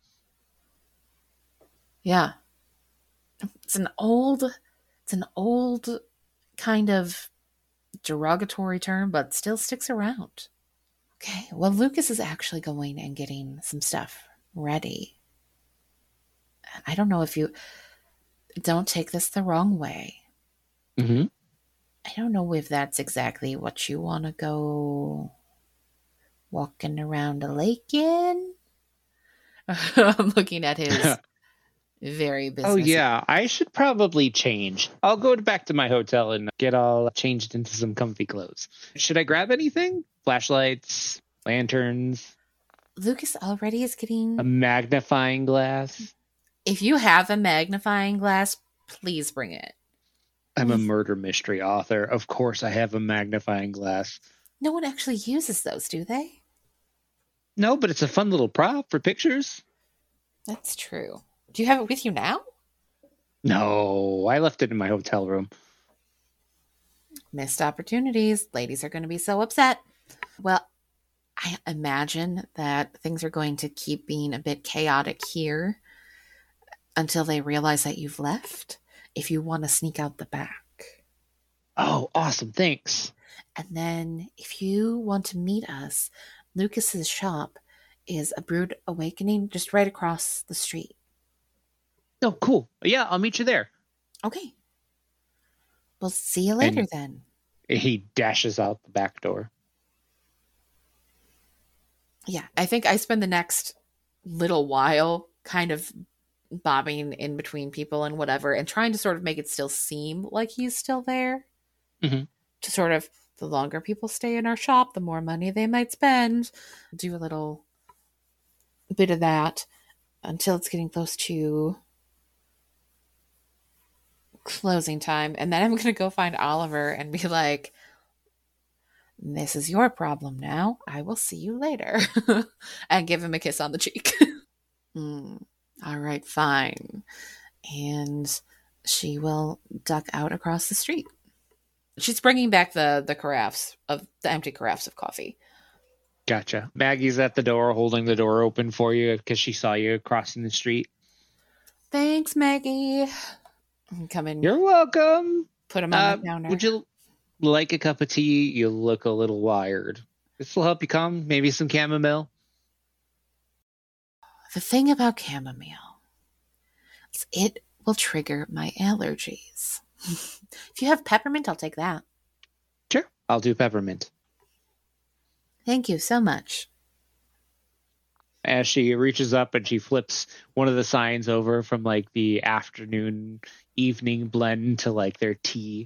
Yeah. It's an old, it's an old kind of derogatory term, but still sticks around. Okay, well, Lucas is actually going and getting some stuff ready. I don't know if you... Don't take this the wrong way. Mm-hmm. I don't know if that's exactly what you want to go walking around a lake in. I'm looking at his very business. Oh, yeah. I should probably change. I'll go back to my hotel and get all changed into some comfy clothes. Should I grab anything? Flashlights, lanterns. Lucas already is getting... A magnifying glass. If you have a magnifying glass, please bring it. I'm a murder mystery author. Of course I have a magnifying glass. No one actually uses those, do they? No, but it's a fun little prop for pictures. That's true. Do you have it with you now? No, I left it in my hotel room. Missed opportunities. Ladies are going to be so upset. Well, I imagine that things are going to keep being a bit chaotic here until they realize that you've left, if you want to sneak out the back. Oh, awesome. Thanks. And then if you want to meet us, Lucas's shop is A Brood Awakening just right across the street. Oh, cool. Yeah, I'll meet you there. Okay. We'll see you later and then. He dashes out the back door. Yeah, I think I spend the next little while kind of bobbing in between people and whatever, and trying to sort of make it still seem like he's still there. Mm-hmm. To sort of, the longer people stay in our shop, the more money they might spend. Do a little bit of that until it's getting close to closing time. And then I'm going to go find Oliver and be like, this is your problem now. I will see you later. And give him a kiss on the cheek. mm. All right, fine. And she will duck out across the street. She's bringing back the the carafes of the empty carafes of coffee. Gotcha. Maggie's at the door, holding the door open for you because she saw you crossing the street. Thanks, Maggie. Come in. You're welcome. Put them on uh, the counter. Would you like a cup of tea? You look a little wired. This will help you calm. Maybe some chamomile. The thing about chamomile is it will trigger my allergies. If you have peppermint, I'll take that. Sure. I'll do peppermint. Thank you so much. As she reaches up and she flips one of the signs over from like the afternoon evening blend to like their tea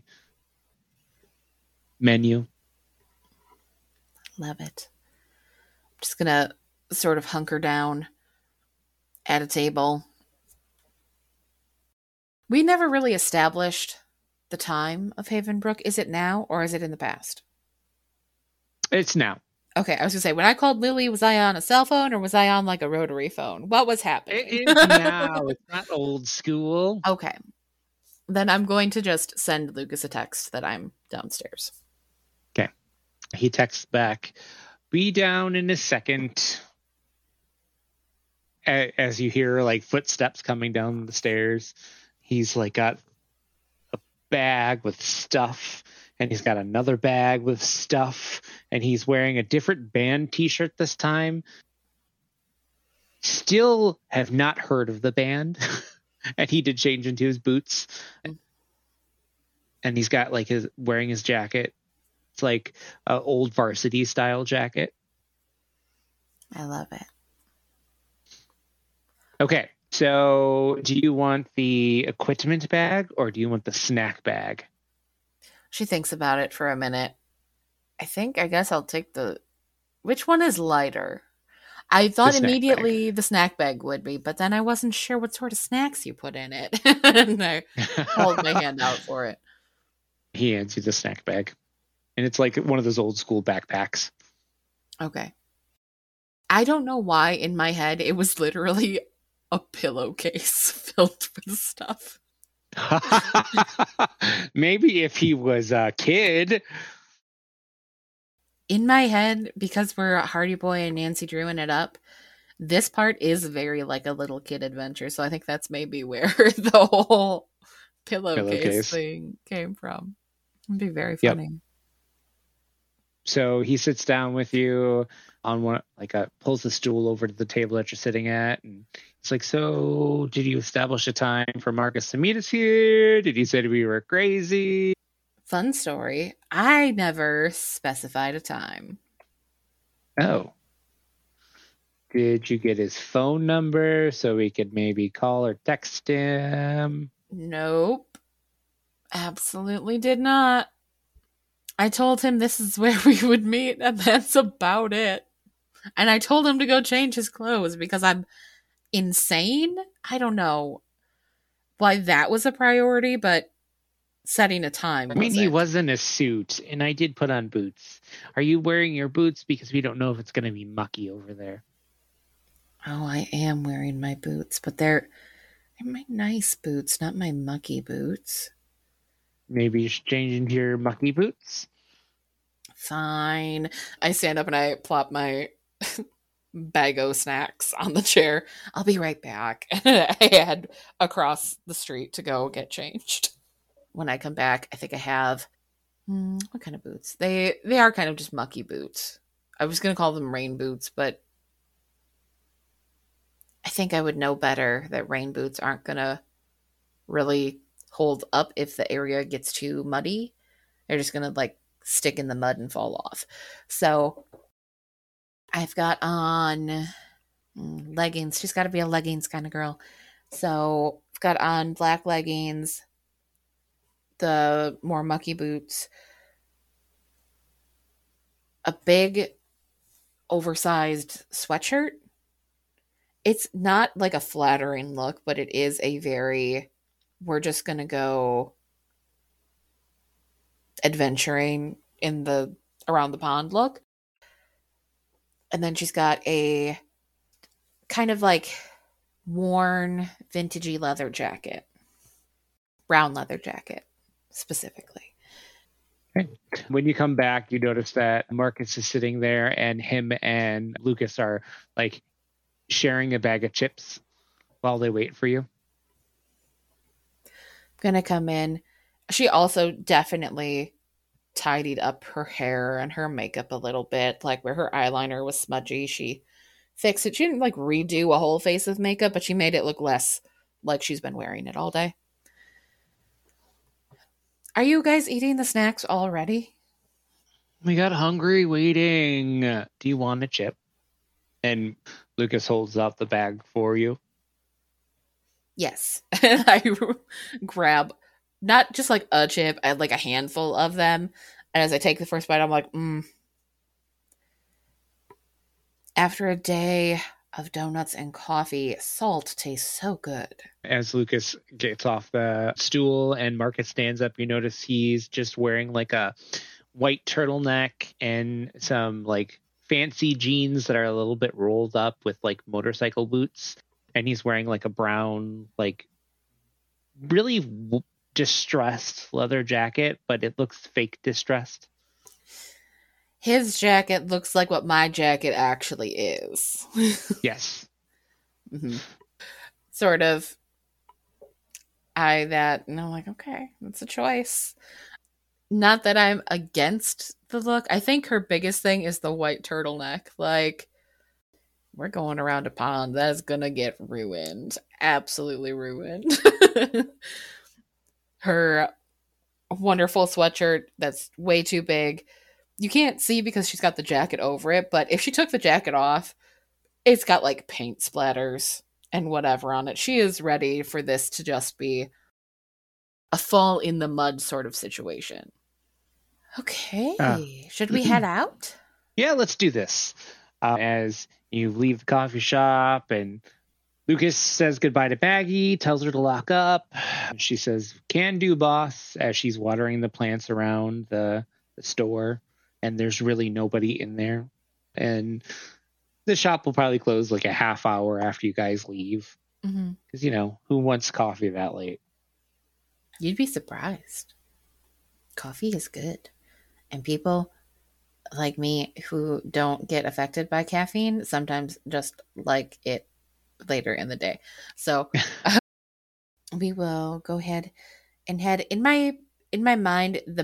menu. Love it. I'm just going to sort of hunker down at a table. We never really established the time of Havenbrook. Is it now or is it in the past? It's now. Okay, I was going to say, when I called Lily, was I on a cell phone or was I on like a rotary phone? What was happening? It is now. It's not old school. Okay. Then I'm going to just send Lucas a text that I'm downstairs. Okay. He texts back, be down in a second. As you hear like footsteps coming down the stairs, he's like got a bag with stuff, and he's got another bag with stuff, and he's wearing a different band t-shirt this time. Still have not heard of the band. And he did change into his boots. And he's got like his wearing his jacket. It's like an old varsity style jacket. I love it. Okay, so do you want the equipment bag or do you want the snack bag? She thinks about it for a minute. I think, I guess I'll take the... Which one is lighter? I thought The snack immediately bag. The snack bag would be, but then I wasn't sure what sort of snacks you put in it. And I hold my hand out for it. He hands you the snack bag. And it's like one of those old school backpacks. Okay. I don't know why in my head it was literally a pillowcase filled with stuff. Maybe if he was a kid. In my head, because we're Hardy Boy and Nancy Drewing it up, this part is very like a little kid adventure. So I think that's maybe where the whole pillowcase, Pillowcase. thing came from. It'd be very funny. Yep. So he sits down with you on one, like a, pulls the stool over to the table that you're sitting at. And it's like, so did you establish a time for Marcus to meet us here? Did you say we were crazy? Fun story. I never specified a time. Oh. Did you get his phone number so we could maybe call or text him? Nope. Absolutely did not. I told him this is where we would meet, and that's about it. And I told him to go change his clothes because I'm insane. I don't know why that was a priority, but setting a time I mean, wasn't. he was in a suit, and I did put on boots. Are you wearing your boots because we don't know if it's going to be mucky over there? Oh, I am wearing my boots, but they're, they're my nice boots, not my mucky boots. Maybe you should change into your mucky boots? Fine. I stand up and I plop my bag of snacks on the chair. I'll be right back. And I head across the street to go get changed. When I come back, I think I have hmm, what kind of boots? They they are kind of just mucky boots. I was gonna call them rain boots, but I think I would know better that rain boots aren't gonna really hold up if the area gets too muddy. They're just gonna like stick in the mud and fall off. So I've got on leggings. She's got to be a leggings kind of girl. So I've got on black leggings, the more mucky boots, a big oversized sweatshirt. It's not like a flattering look, but it is a very, we're just going to go adventuring in the around the pond look. And then she's got a kind of like worn vintagey leather jacket, brown leather jacket specifically. Okay. When you come back, you notice that Marcus is sitting there and him and Lucas are like sharing a bag of chips while they wait for you. I'm gonna come in. She also definitely tidied up her hair and her makeup a little bit, like where her eyeliner was smudgy. She fixed it. She didn't like redo a whole face of makeup, but she made it look less like she's been wearing it all day. Are you guys eating the snacks already? We got hungry waiting. Do you want a chip? And Lucas holds out the bag for you. Yes. I grab not just like a chip, I had like a handful of them. And as I take the first bite, I'm like, mm. After a day of donuts and coffee, salt tastes so good. As Lucas gets off the stool and Marcus stands up, you notice he's just wearing like a white turtleneck and some like fancy jeans that are a little bit rolled up with like motorcycle boots. And he's wearing like a brown, like really w- distressed leather jacket, but it looks fake distressed. His jacket looks like what my jacket actually is. Yes. Mm-hmm. Sort of. I that, and I'm like, okay, that's a choice. Not that I'm against the look. I think her biggest thing is the white turtleneck. Like, we're going around a pond. That is gonna get ruined. Absolutely ruined. Her wonderful sweatshirt that's way too big. You can't see because she's got the jacket over it, but if she took the jacket off, it's got like paint splatters and whatever on it. She is ready for this to just be a fall in the mud sort of situation. Okay. Uh, Should we head out? Yeah, let's do this. Uh, as you leave the coffee shop and Lucas says goodbye to Maggie, tells her to lock up. She says, can do, boss, as she's watering the plants around the, the store. And there's really nobody in there. And the shop will probably close like a half hour after you guys leave. Because, mm-hmm. you know, who wants coffee that late? You'd be surprised. Coffee is good. And people like me who don't get affected by caffeine sometimes just like it later in the day. So uh, we will go ahead and head in my in my mind. The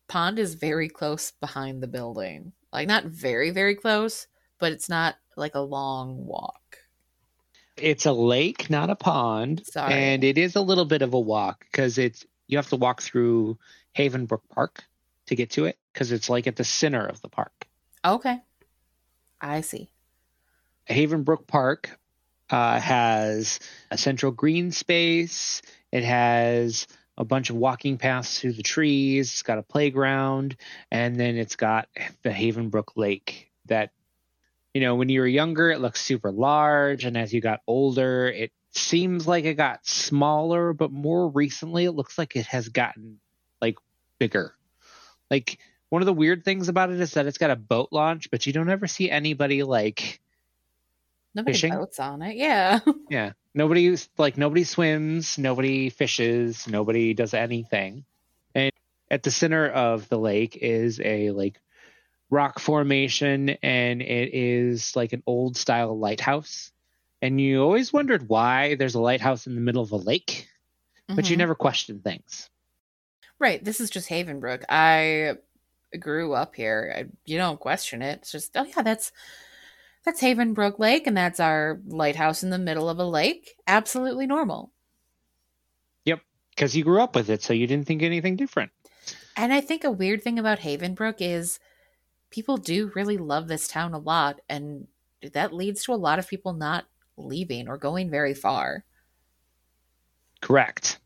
pond is very close behind the building. Like, not very, very close, but it's not like a long walk. It's a lake, not a pond. Sorry. And it is a little bit of a walk because it's you have to walk through Havenbrook Park to get to it because it's like at the center of the park. Okay. I see. Havenbrook Park uh, has a central green space. It has a bunch of walking paths through the trees. It's got a playground. And then it's got the Havenbrook Lake that, you know, when you were younger, it looked super large. And as you got older, it seems like it got smaller. But more recently, it looks like it has gotten, like, bigger. Like, one of the weird things about it is that it's got a boat launch, but you don't ever see anybody, like, Nobody fishing. boats on it. Yeah. Yeah. Nobody, like, nobody swims, nobody fishes, nobody does anything. And at the center of the lake is a, like, rock formation, and it is, like, an old style lighthouse. And you always wondered why there's a lighthouse in the middle of a lake, but mm-hmm. you never questioned things. Right. This is just Havenbrook. I grew up here. I, you don't question it. It's just, oh yeah, that's that's Havenbrook Lake, and that's our lighthouse in the middle of a lake. Absolutely normal. Yep, because you grew up with it, so you didn't think anything different. And I think a weird thing about Havenbrook is people do really love this town a lot, and that leads to a lot of people not leaving or going very far. Correct.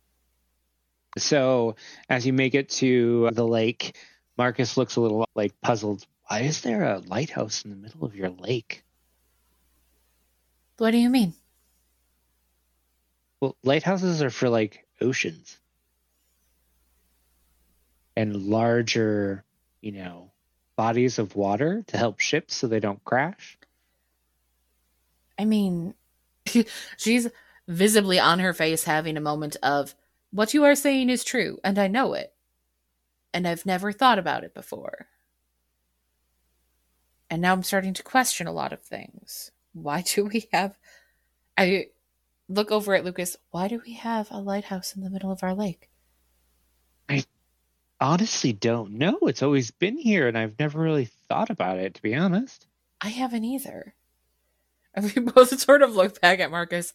So as you make it to the lake, Marcus looks a little like puzzled. Why is there a lighthouse in the middle of your lake? What do you mean? Well, lighthouses are for like oceans and larger, you know, bodies of water to help ships so they don't crash. I mean, she's visibly on her face having a moment of, what you are saying is true, and I know it. And I've never thought about it before. And now I'm starting to question a lot of things. Why do we have... I look over at Lucas. Why do we have a lighthouse in the middle of our lake? I honestly don't know. It's always been here, and I've never really thought about it, to be honest. I haven't either. And we both sort of look back at Marcus.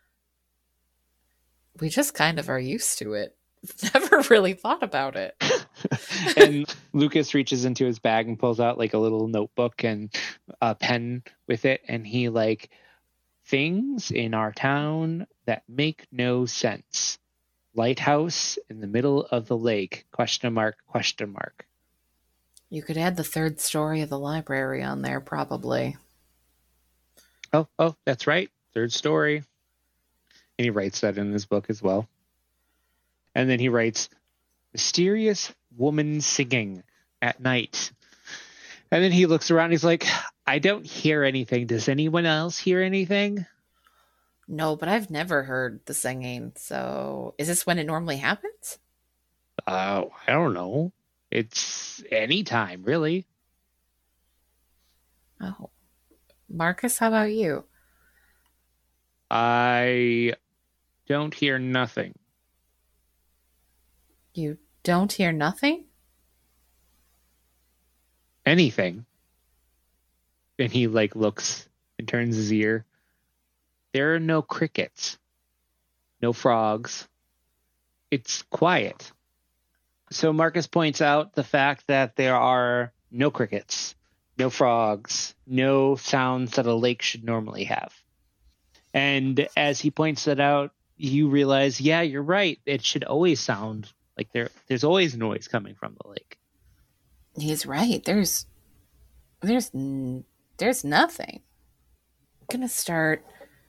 We just kind of are used to it. Never really thought about it. And Lucas reaches into his bag and pulls out like a little notebook and a pen with it. And he like, things in our town that make no sense. Lighthouse in the middle of the lake, question mark, question mark. You could add the third story of the library on there, probably. Oh, oh, that's right. Third story. And he writes that in his book as well. And then he writes, mysterious woman singing at night. And then he looks around. He's like, I don't hear anything. Does anyone else hear anything? No, but I've never heard the singing. So is this when it normally happens? Uh, I don't know. It's anytime, really. Oh. Marcus, how about you? I don't hear nothing. You don't hear nothing? Anything. And he like looks and turns his ear. There are no crickets. No frogs. It's quiet. So Marcus points out the fact that there are no crickets, no frogs, no sounds that a lake should normally have. And as he points that out, you realize, yeah, you're right. It should always sound like there. There's always noise coming from the lake. He's right. There's, there's, there's nothing. I'm gonna start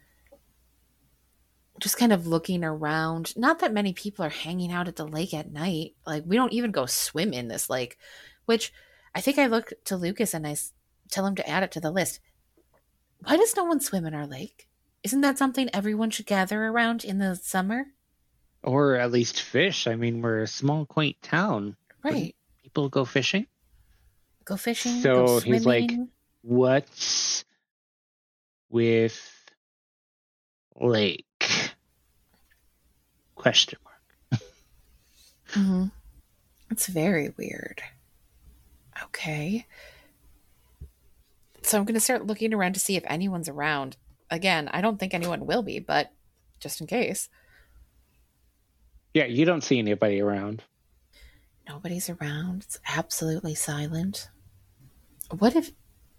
just kind of looking around. Not that many people are hanging out at the lake at night. Like, we don't even go swim in this lake, which I think I look to Lucas and I tell him to add it to the list. Why does no one swim in our lake? Isn't that something everyone should gather around in the summer? Or at least fish. I mean, we're a small, quaint town. Right. Wouldn't people go fishing? Go fishing, so go swimming. He's like, what's with lake? Question mark. Mm-hmm. That's very weird. Okay. So I'm going to start looking around to see if anyone's around. Again, I don't think anyone will be, but just in case. Yeah, you don't see anybody around. Nobody's around. It's absolutely silent. What if...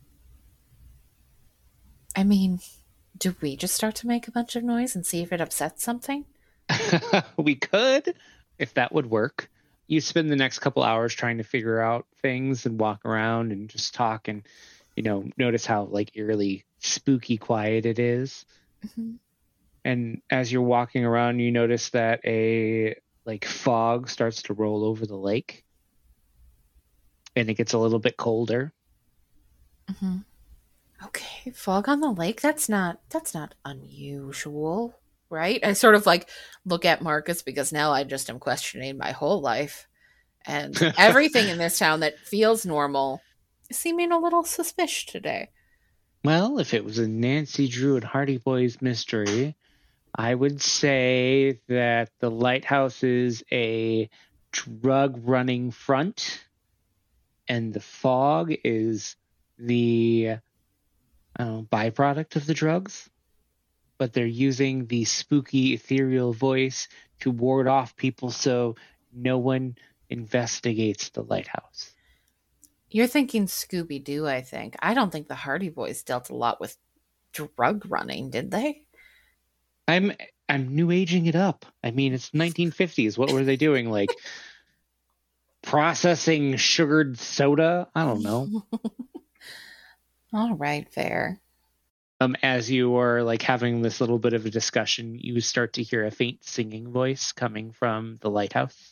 I mean, do we just start to make a bunch of noise and see if it upsets something? We could, if that would work. You spend the next couple hours trying to figure out things and walk around and just talk and, you know, notice how like eerily spooky quiet it is. Mm-hmm. And as you're walking around, you notice that a like fog starts to roll over the lake, and it gets a little bit colder. Mm-hmm. Okay, fog on the lake. That's not that's not unusual, right? I sort of like look at Marcus because now I just am questioning my whole life and everything in this town that feels normal is seeming a little suspicious today. Well, if it was a Nancy Drew and Hardy Boys mystery, I would say that the lighthouse is a drug running front, and the fog is the uh, byproduct of the drugs. But they're using the spooky, ethereal voice to ward off people so no one investigates the lighthouse. You're thinking Scooby-Doo, I think. I don't think the Hardy Boys dealt a lot with drug running, did they? I'm I'm new aging it up. I mean, it's nineteen fifties. What were they doing? Like processing sugared soda? I don't know. All right, fair. Um, as you are like having this little bit of a discussion, you start to hear a faint singing voice coming from the lighthouse.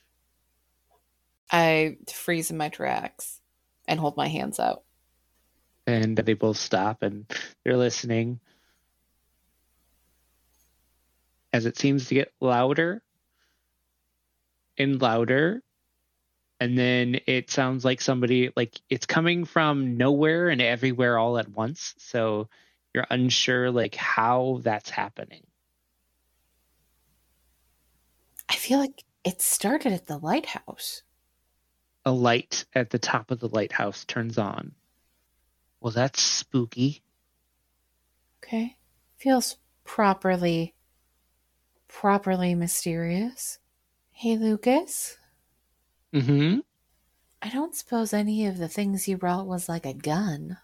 I freeze in my tracks and hold my hands out. And they both stop and they're listening. As it seems to get louder and louder. And then it sounds like somebody, like it's coming from nowhere and everywhere all at once. So you're unsure like how that's happening. I feel like it started at the lighthouse. A light at the top of the lighthouse turns on. Well, that's spooky. Okay. Feels properly, properly mysterious. Hey, Lucas? Mm-hmm. I don't suppose any of the things you brought was like a gun.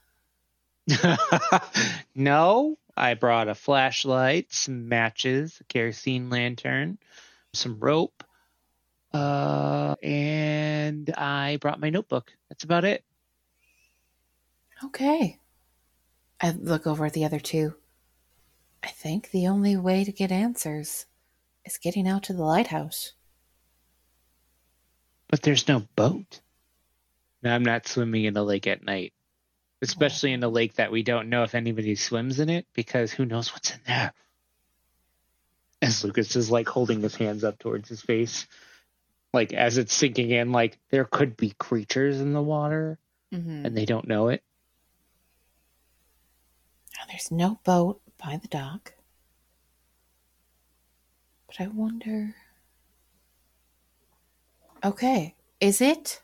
No, I brought a flashlight, some matches, a kerosene lantern, some rope, uh, and I brought my notebook. That's about it. Okay. I look over at the other two. I think the only way to get answers is getting out to the lighthouse. But there's no boat. No, I'm not swimming in a lake at night. Especially in a lake that we don't know if anybody swims in it, because who knows what's in there. As Lucas is like holding his hands up towards his face. Like as it's sinking in, like there could be creatures in the water Mm-hmm. and they don't know it. Now, there's no boat by the dock. But I wonder... Okay, is it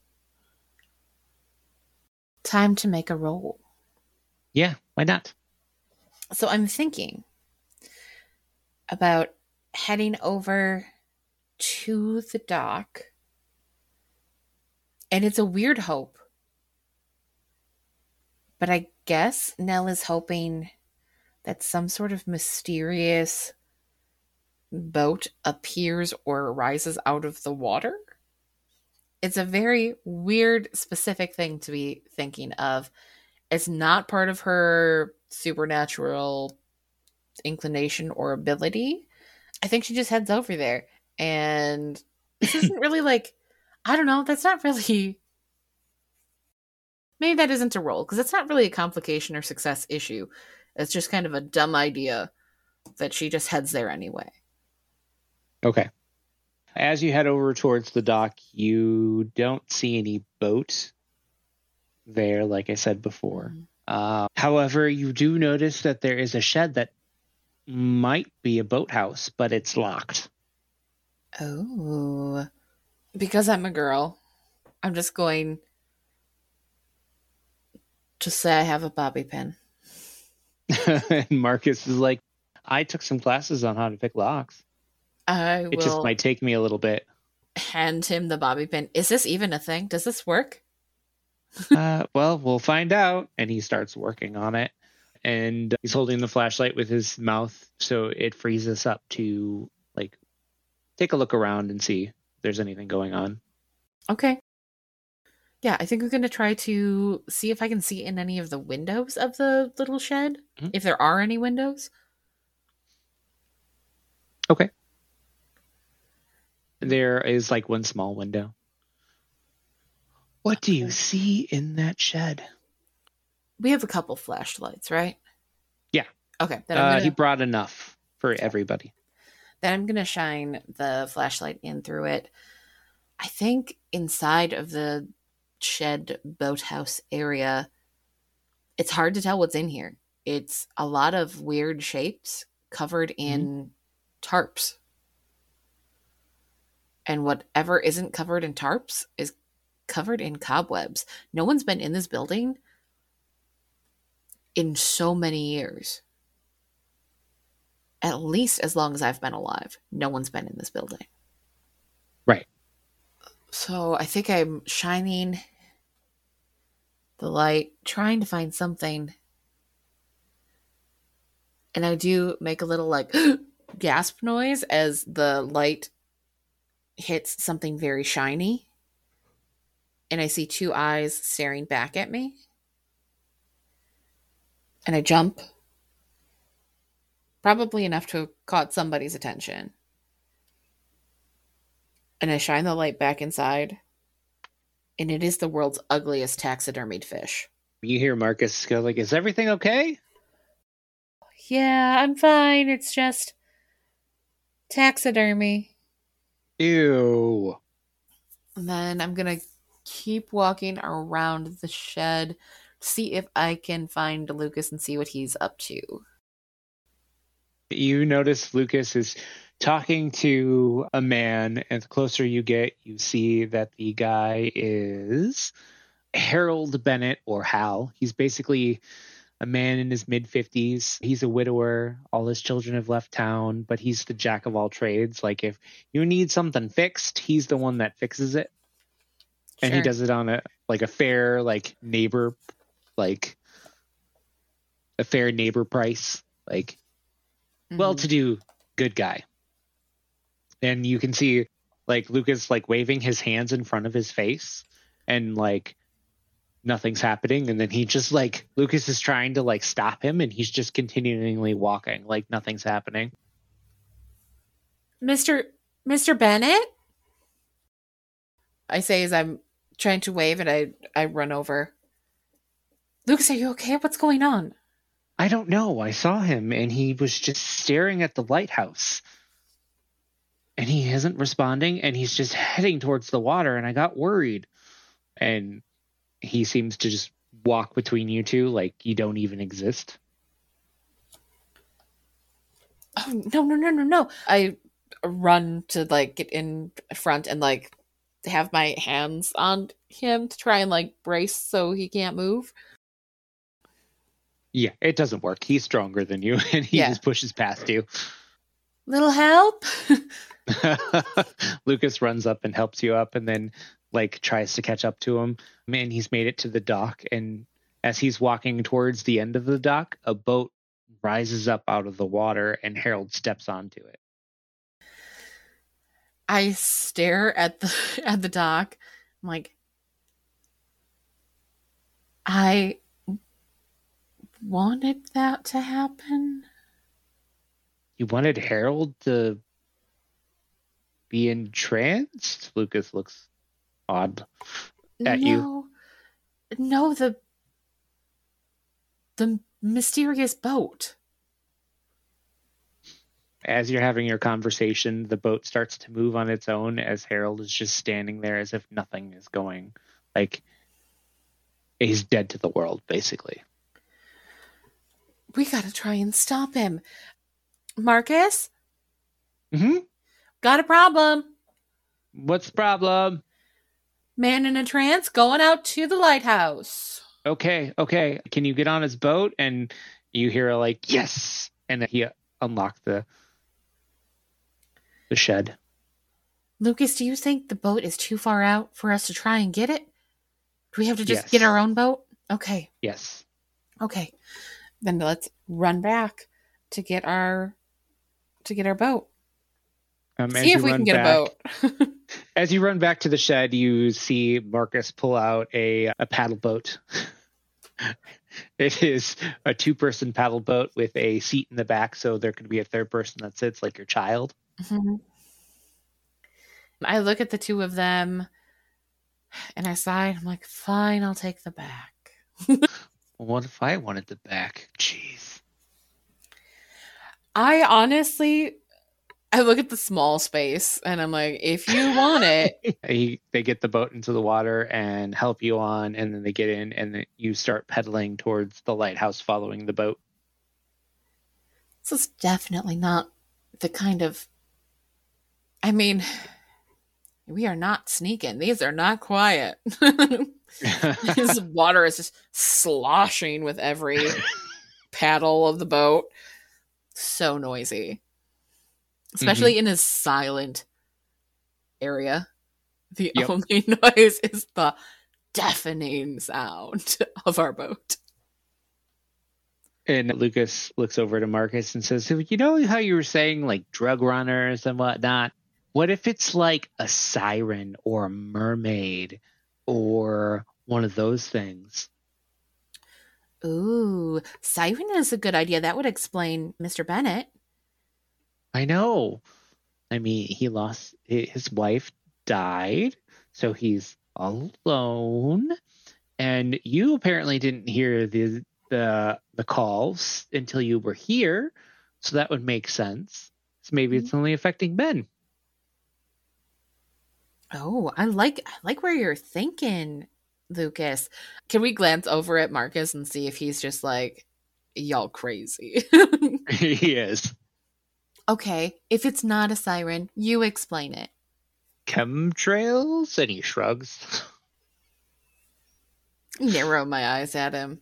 time to make a roll? Yeah, why not? So I'm thinking about heading over to the dock. And it's a weird hope. But I guess Nell is hoping that some sort of mysterious boat appears or rises out of the water. It's a very weird, specific thing to be thinking of. It's not part of her supernatural inclination or ability. I think she just heads over there. And this isn't really like, I don't know, that's not really... Maybe that isn't a roll, because it's not really a complication or success issue. It's just kind of a dumb idea that she just heads there anyway. Okay. As you head over towards the dock, you don't see any boat there, like I said before. Mm-hmm. Uh, however, you do notice that there is a shed that might be a boathouse, but it's locked. Oh. Because I'm a girl, I'm just going to say I have a bobby pin. And Marcus is like, I took some classes on how to pick locks. I It just will might take me a little bit. hand him the bobby pin. Is this even a thing? Does this work? Uh, well, we'll find out. And he starts working on it. And he's holding the flashlight with his mouth so it frees us up to like take a look around and see if there's anything going on. Okay. Yeah, I think I'm going to try to see if I can see in any of the windows of the little shed, Mhm. if there are any windows. Okay. There is like one small window. What do you see in that shed? We have a couple flashlights, right? Yeah. Okay. Then I'm Uh, gonna he brought enough for everybody. then I'm gonna shine the flashlight in through it. I think inside of the shed boathouse area, it's hard to tell what's in here. It's a lot of weird shapes covered in mm-hmm. tarps. And whatever isn't covered in tarps is covered in cobwebs. No one's been in this building in so many years. At least as long as I've been alive, no one's been in this building. Right. So I think I'm shining the light, trying to find something. And I do make a little like gasp noise as the light hits something very shiny. And I see two eyes staring back at me. And I jump. Probably enough to have caught somebody's attention. And I shine the light back inside. And it is the world's ugliest taxidermied fish. You hear Marcus go like, is everything okay? Yeah, I'm fine. It's just taxidermy. Ew. And then I'm going to keep walking around the shed, see if I can find Lucas and see what he's up to. You notice Lucas is talking to a man, and the closer you get, you see that the guy is Harold Bennett, or Hal. He's basically a man in his mid-fifties. He's a widower. All his children have left town, but he's the jack of all trades. Like, if you need something fixed, he's the one that fixes it. Sure. And he does it on a like a fair, like neighbor, like a fair neighbor price. Like, mm-hmm. well-to-do good guy. And you can see like Lucas like waving his hands in front of his face, and like nothing's happening. And then he just like Lucas is trying to like stop him, and he's just continually walking like nothing's happening. Mister Mister Bennett? I say as I'm trying to wave, and I, I run over. Lucas, are you okay? What's going on? I don't know. I saw him, and he was just staring at the lighthouse. And he isn't responding, and he's just heading towards the water, and I got worried. And he seems to just walk between you two like you don't even exist. Oh, no, no, no, no, no. I run to like get in front and like have my hands on him to try and like brace so he can't move. Yeah, it doesn't work. He's stronger than you, and he yeah. just pushes past you. Little help? Lucas runs up and helps you up, and then like tries to catch up to him. Man, he's made it to the dock, and as he's walking towards the end of the dock, a boat rises up out of the water, and Harold steps onto it. I stare at the at the dock. I'm like, I wanted that to happen. You wanted Harold to be entranced? Lucas looks odd at no, you. No, the the mysterious boat. As you're having your conversation, the boat starts to move on its own as Harold is just standing there as if nothing is going. Like, he's dead to the world, basically. We gotta try and stop him. Marcus? Mm-hmm. Got a problem. What's the problem? Man in a trance going out to the lighthouse. Okay, okay. Can you get on his boat? And you hear like, yes. And then he unlocked the the shed. Lucas, do you think the boat is too far out for us to try and get it? Do we have to just Yes. get our own boat? Okay. Yes. Okay. Then let's run back to get our to get our boat. Um, See if we can get back, a boat. As you run back to the shed, you see Marcus pull out a, a paddle boat. It is a two-person paddle boat with a seat in the back, so there could be a third person that sits like your child. Mm-hmm. I look at the two of them and I sigh. I'm like, fine, I'll take the back. Well, what if I wanted the back? Jeez. I honestly, I look at the small space and I'm like, if you want it. he, they get the boat into the water and help you on, and then they get in and then you start pedaling towards the lighthouse following the boat. This is definitely not the kind of, I mean, we are not sneaking. These are not quiet. This water is just sloshing with every paddle of the boat. So noisy. Especially mm-hmm. in a silent area. The yep. only noise is the deafening sound of our boat. And Lucas looks over to Marcus and says, you know how you were saying like drug runners and whatnot? What if it's like a siren or a mermaid or one of those things? Ooh, siren is a good idea. That would explain Mister Bennett. I know. I mean, he lost, his wife died, so he's alone. And you apparently didn't hear the the the calls until you were here, so that would make sense. So maybe it's only affecting Ben. Oh, I like I like where you're thinking, Lucas. Can we glance over at Marcus and see if he's just like, y'all crazy? He is. Okay, if it's not a siren, you explain it. Chemtrails? And he shrugs. Narrow my eyes at him.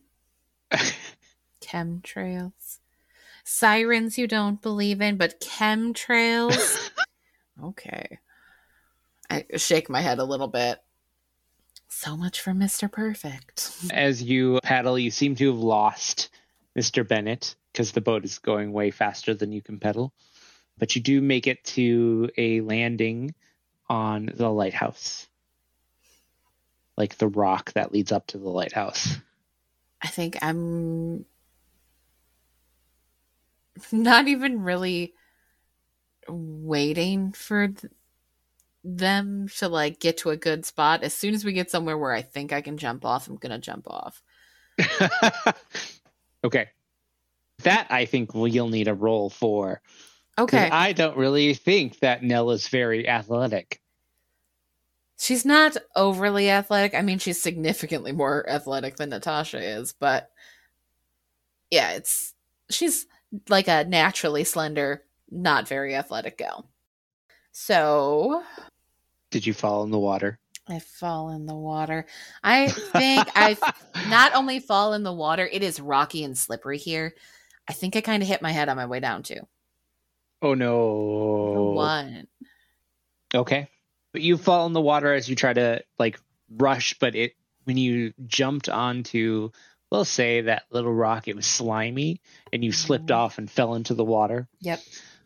Chemtrails. Sirens you don't believe in, but chemtrails? Okay. I shake my head a little bit. So much for Mister Perfect. As you paddle, you seem to have lost Mister Bennett because the boat is going way faster than you can pedal. But you do make it to a landing on the lighthouse. Like the rock that leads up to the lighthouse. I think I'm not even really waiting for th- them to like get to a good spot. As soon as we get somewhere where I think I can jump off, I'm going to jump off. Okay. That I think you'll need a roll for. Okay. I don't really think that Nella's very athletic. She's not overly athletic. I mean, she's significantly more athletic than Natasha is, but yeah, it's she's like a naturally slender, not very athletic gal. So, did you fall in the water? I fall in the water. I think I not only fall in the water, it is rocky and slippery here. I think I kind of hit my head on my way down too. Oh no. One. Okay. But you fall in the water as you try to like rush, but it when you jumped onto, we'll say that little rock, it was slimy and you slipped off and fell into the water. Yep.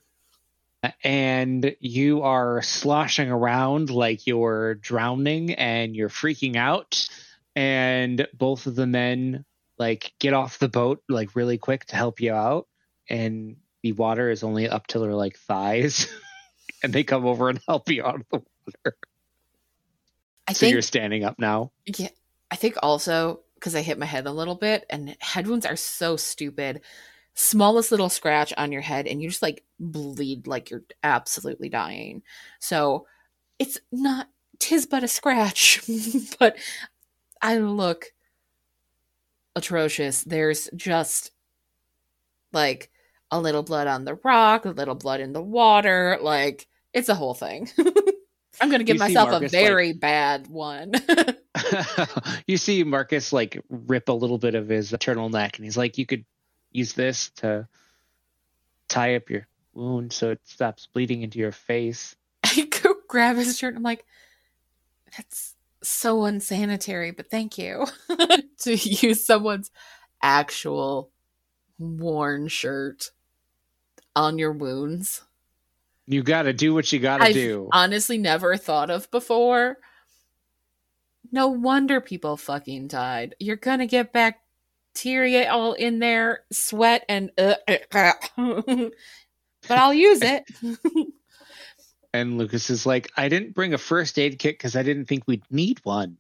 And you are sloshing around like you're drowning and you're freaking out. And both of the men like get off the boat like really quick to help you out. And the water is only up to their like thighs. And they come over and help you out of the water. I so think, you're standing up now. Yeah. I think also because I hit my head a little bit, and head wounds are so stupid. Smallest little scratch on your head and you just like bleed like you're absolutely dying. So it's not, tis but a scratch, but I look atrocious. There's just like a little blood on the rock, a little blood in the water. Like it's a whole thing. I'm going to give You see myself a Marcus, very like- bad one. You see Marcus like rip a little bit of his turtleneck, and he's like, "You could use this to tie up your wound so it stops bleeding into your face." I go grab his shirt. And I'm like, that's so unsanitary, but thank you. To use someone's actual worn shirt on your wounds. You got to do what you got to I've do. honestly never thought of before. No wonder people fucking died. You're gonna get bacteria all in there, sweat, and uh, but I'll use it. And Lucas is like, "I didn't bring a first aid kit because I didn't think we'd need one."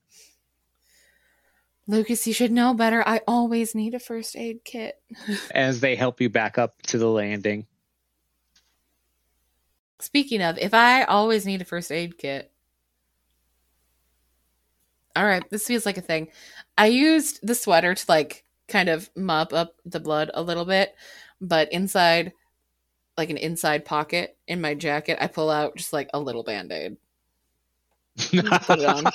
Lucas, you should know better. I always need a first aid kit. As they help you back up to the landing. Speaking of, if I always need a first aid kit. All right, this feels like a thing. I used the sweater to like kind of mop up the blood a little bit, but inside, like an inside pocket in my jacket, I pull out just like a little Band-Aid. Put it on.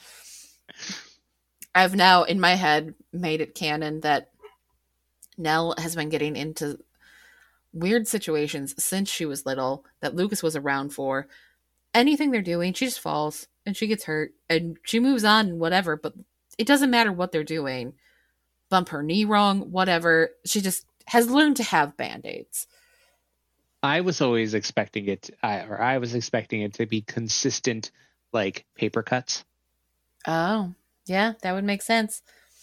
I've now, in my head, made it canon that Nell has been getting into weird situations since she was little that Lucas was around for. Anything they're doing, she just falls and she gets hurt and she moves on and whatever, but it doesn't matter what they're doing. Bump her knee wrong, whatever. She just has learned to have Band-Aids. I was always expecting it, I, or I was expecting it to be consistent, like paper cuts. Oh, yeah, that would make sense.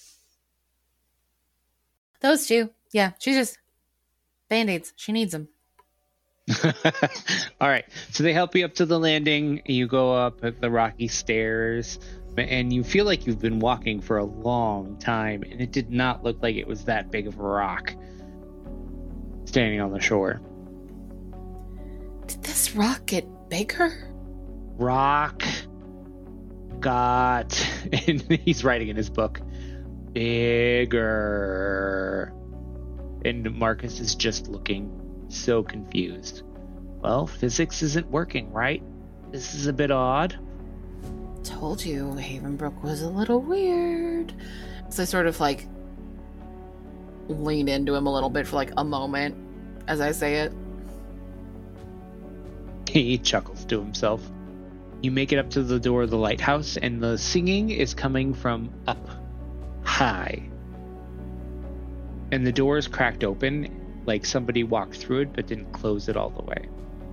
Those two, yeah, she's just Band-Aids. She needs them. All right, so they help you up to the landing. You go up the rocky stairs, and you feel like you've been walking for a long time, and it did not look like it was that big of a rock standing on the shore. Did this rock get bigger? Rock got, and he's writing in his book, bigger. And Marcus is just looking so confused. Well, physics isn't working, right? This is a bit odd. Told you Havenbrook was a little weird. So I sort of like lean into him a little bit for like a moment as I say it. He chuckles to himself. You make it up to the door of the lighthouse, and the singing is coming from up high. And the door is cracked open, like somebody walked through it but didn't close it all the way.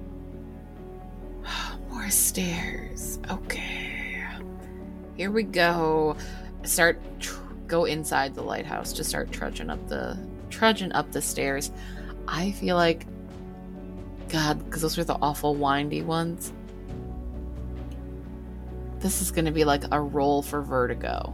More stairs. Okay. Here we go. Start tr- go inside the lighthouse. Just start trudging up the trudging up the stairs. I feel like God, because those are the awful windy ones. This is going to be like a roll for vertigo.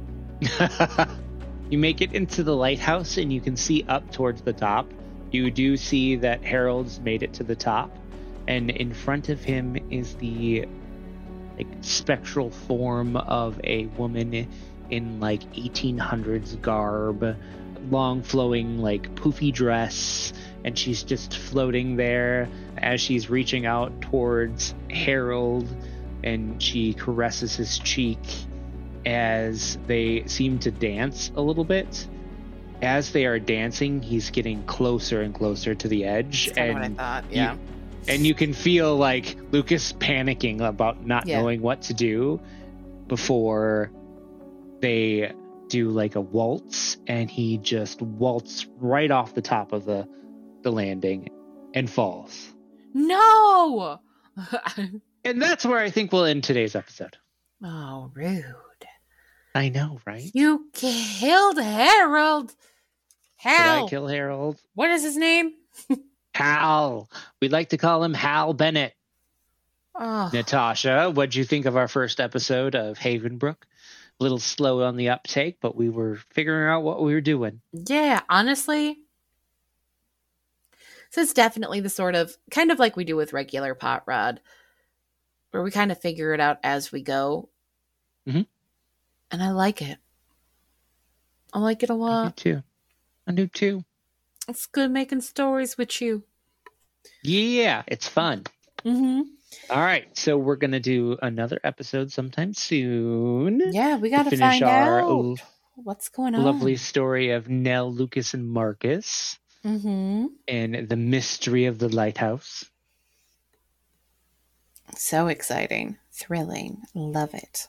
You make it into the lighthouse, and you can see up towards the top. You do see that Harold's made it to the top, and in front of him is the like spectral form of a woman in like eighteen hundreds garb, long flowing like poofy dress, and she's just floating there as she's reaching out towards Harold, and she caresses his cheek as they seem to dance a little bit. As they are dancing, he's getting closer and closer to the edge. That's kind and of what I thought, yeah. You, and you can feel like Lucas panicking about not Yeah. knowing what to do before they do like a waltz, and he just waltzes right off the top of the, the landing and falls. No! And that's where I think we'll end today's episode. Oh, rude. I know, right? You killed Harold. Did Hal. I kill Harold? What is his name? Hal. We'd like to call him Hal Bennett. Oh. Natasha, what'd you think of our first episode of Havenbrook? A little slow on the uptake, but we were figuring out what we were doing. Yeah, honestly. So it's definitely the sort of, kind of like we do with regular Pot Rod, where we kind of figure it out as we go. Mm-hmm. And I like it. I like it a I do lot. too. I do too. It's good making stories with you. Yeah, it's fun. Mm-hmm. All right, so we're gonna do another episode sometime soon. Yeah, we got to finish find our out l- what's going on. lovely story of Nell, Lucas, and Marcus, Mm-hmm. and the mystery of the lighthouse. So exciting, thrilling, love it.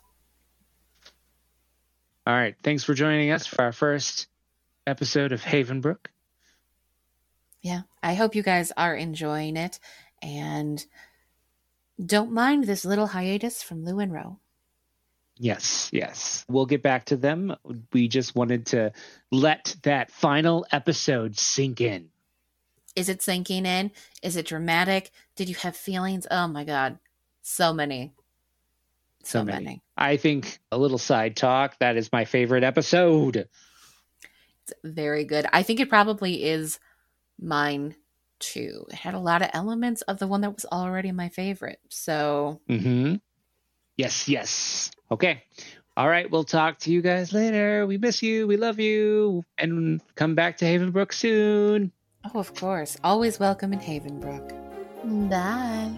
All right, thanks for joining us for our first episode of Havenbrook. Yeah, I hope you guys are enjoying it and don't mind this little hiatus from Lou and Ro. Yes, yes. We'll get back to them. We just wanted to let that final episode sink in. Is it sinking in? Is it dramatic? Did you have feelings? Oh my God. So many. So, So many. many. I think a little side talk, that is my favorite episode. It's very good. I think it probably is mine too. It had a lot of elements of the one that was already my favorite. So, Mm-hmm. Yes, yes. Okay. All right. We'll talk to you guys later. We miss you. We love you. And come back to Havenbrook soon. oh, of course. Always welcome in Havenbrook. Bye.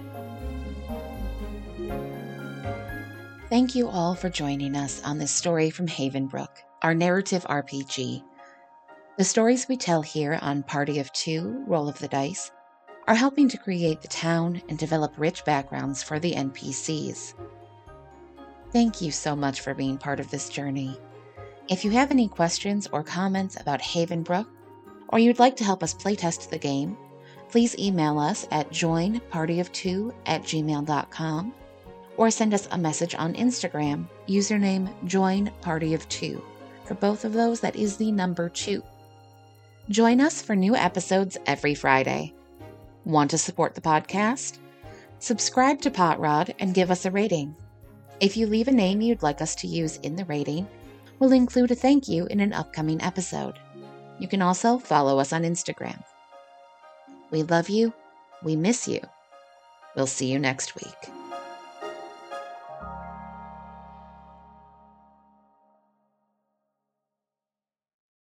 Thank you all for joining us on this story from Havenbrook, our narrative R P G. The stories we tell here on Party of Two, Roll of the Dice, are helping to create the town and develop rich backgrounds for the N P Cs. Thank you so much for being part of this journey. If you have any questions or comments about Havenbrook, or you'd like to help us playtest the game, please email us at join party of two at gmail dot com or send us a message on Instagram, username join party of two. For both of those, that is the number two. Join us for new episodes every Friday. Want to support the podcast? Subscribe to Potrod and give us a rating. If you leave a name you'd like us to use in the rating, we'll include a thank you in an upcoming episode. You can also follow us on Instagram. We love you. We miss you. We'll see you next week.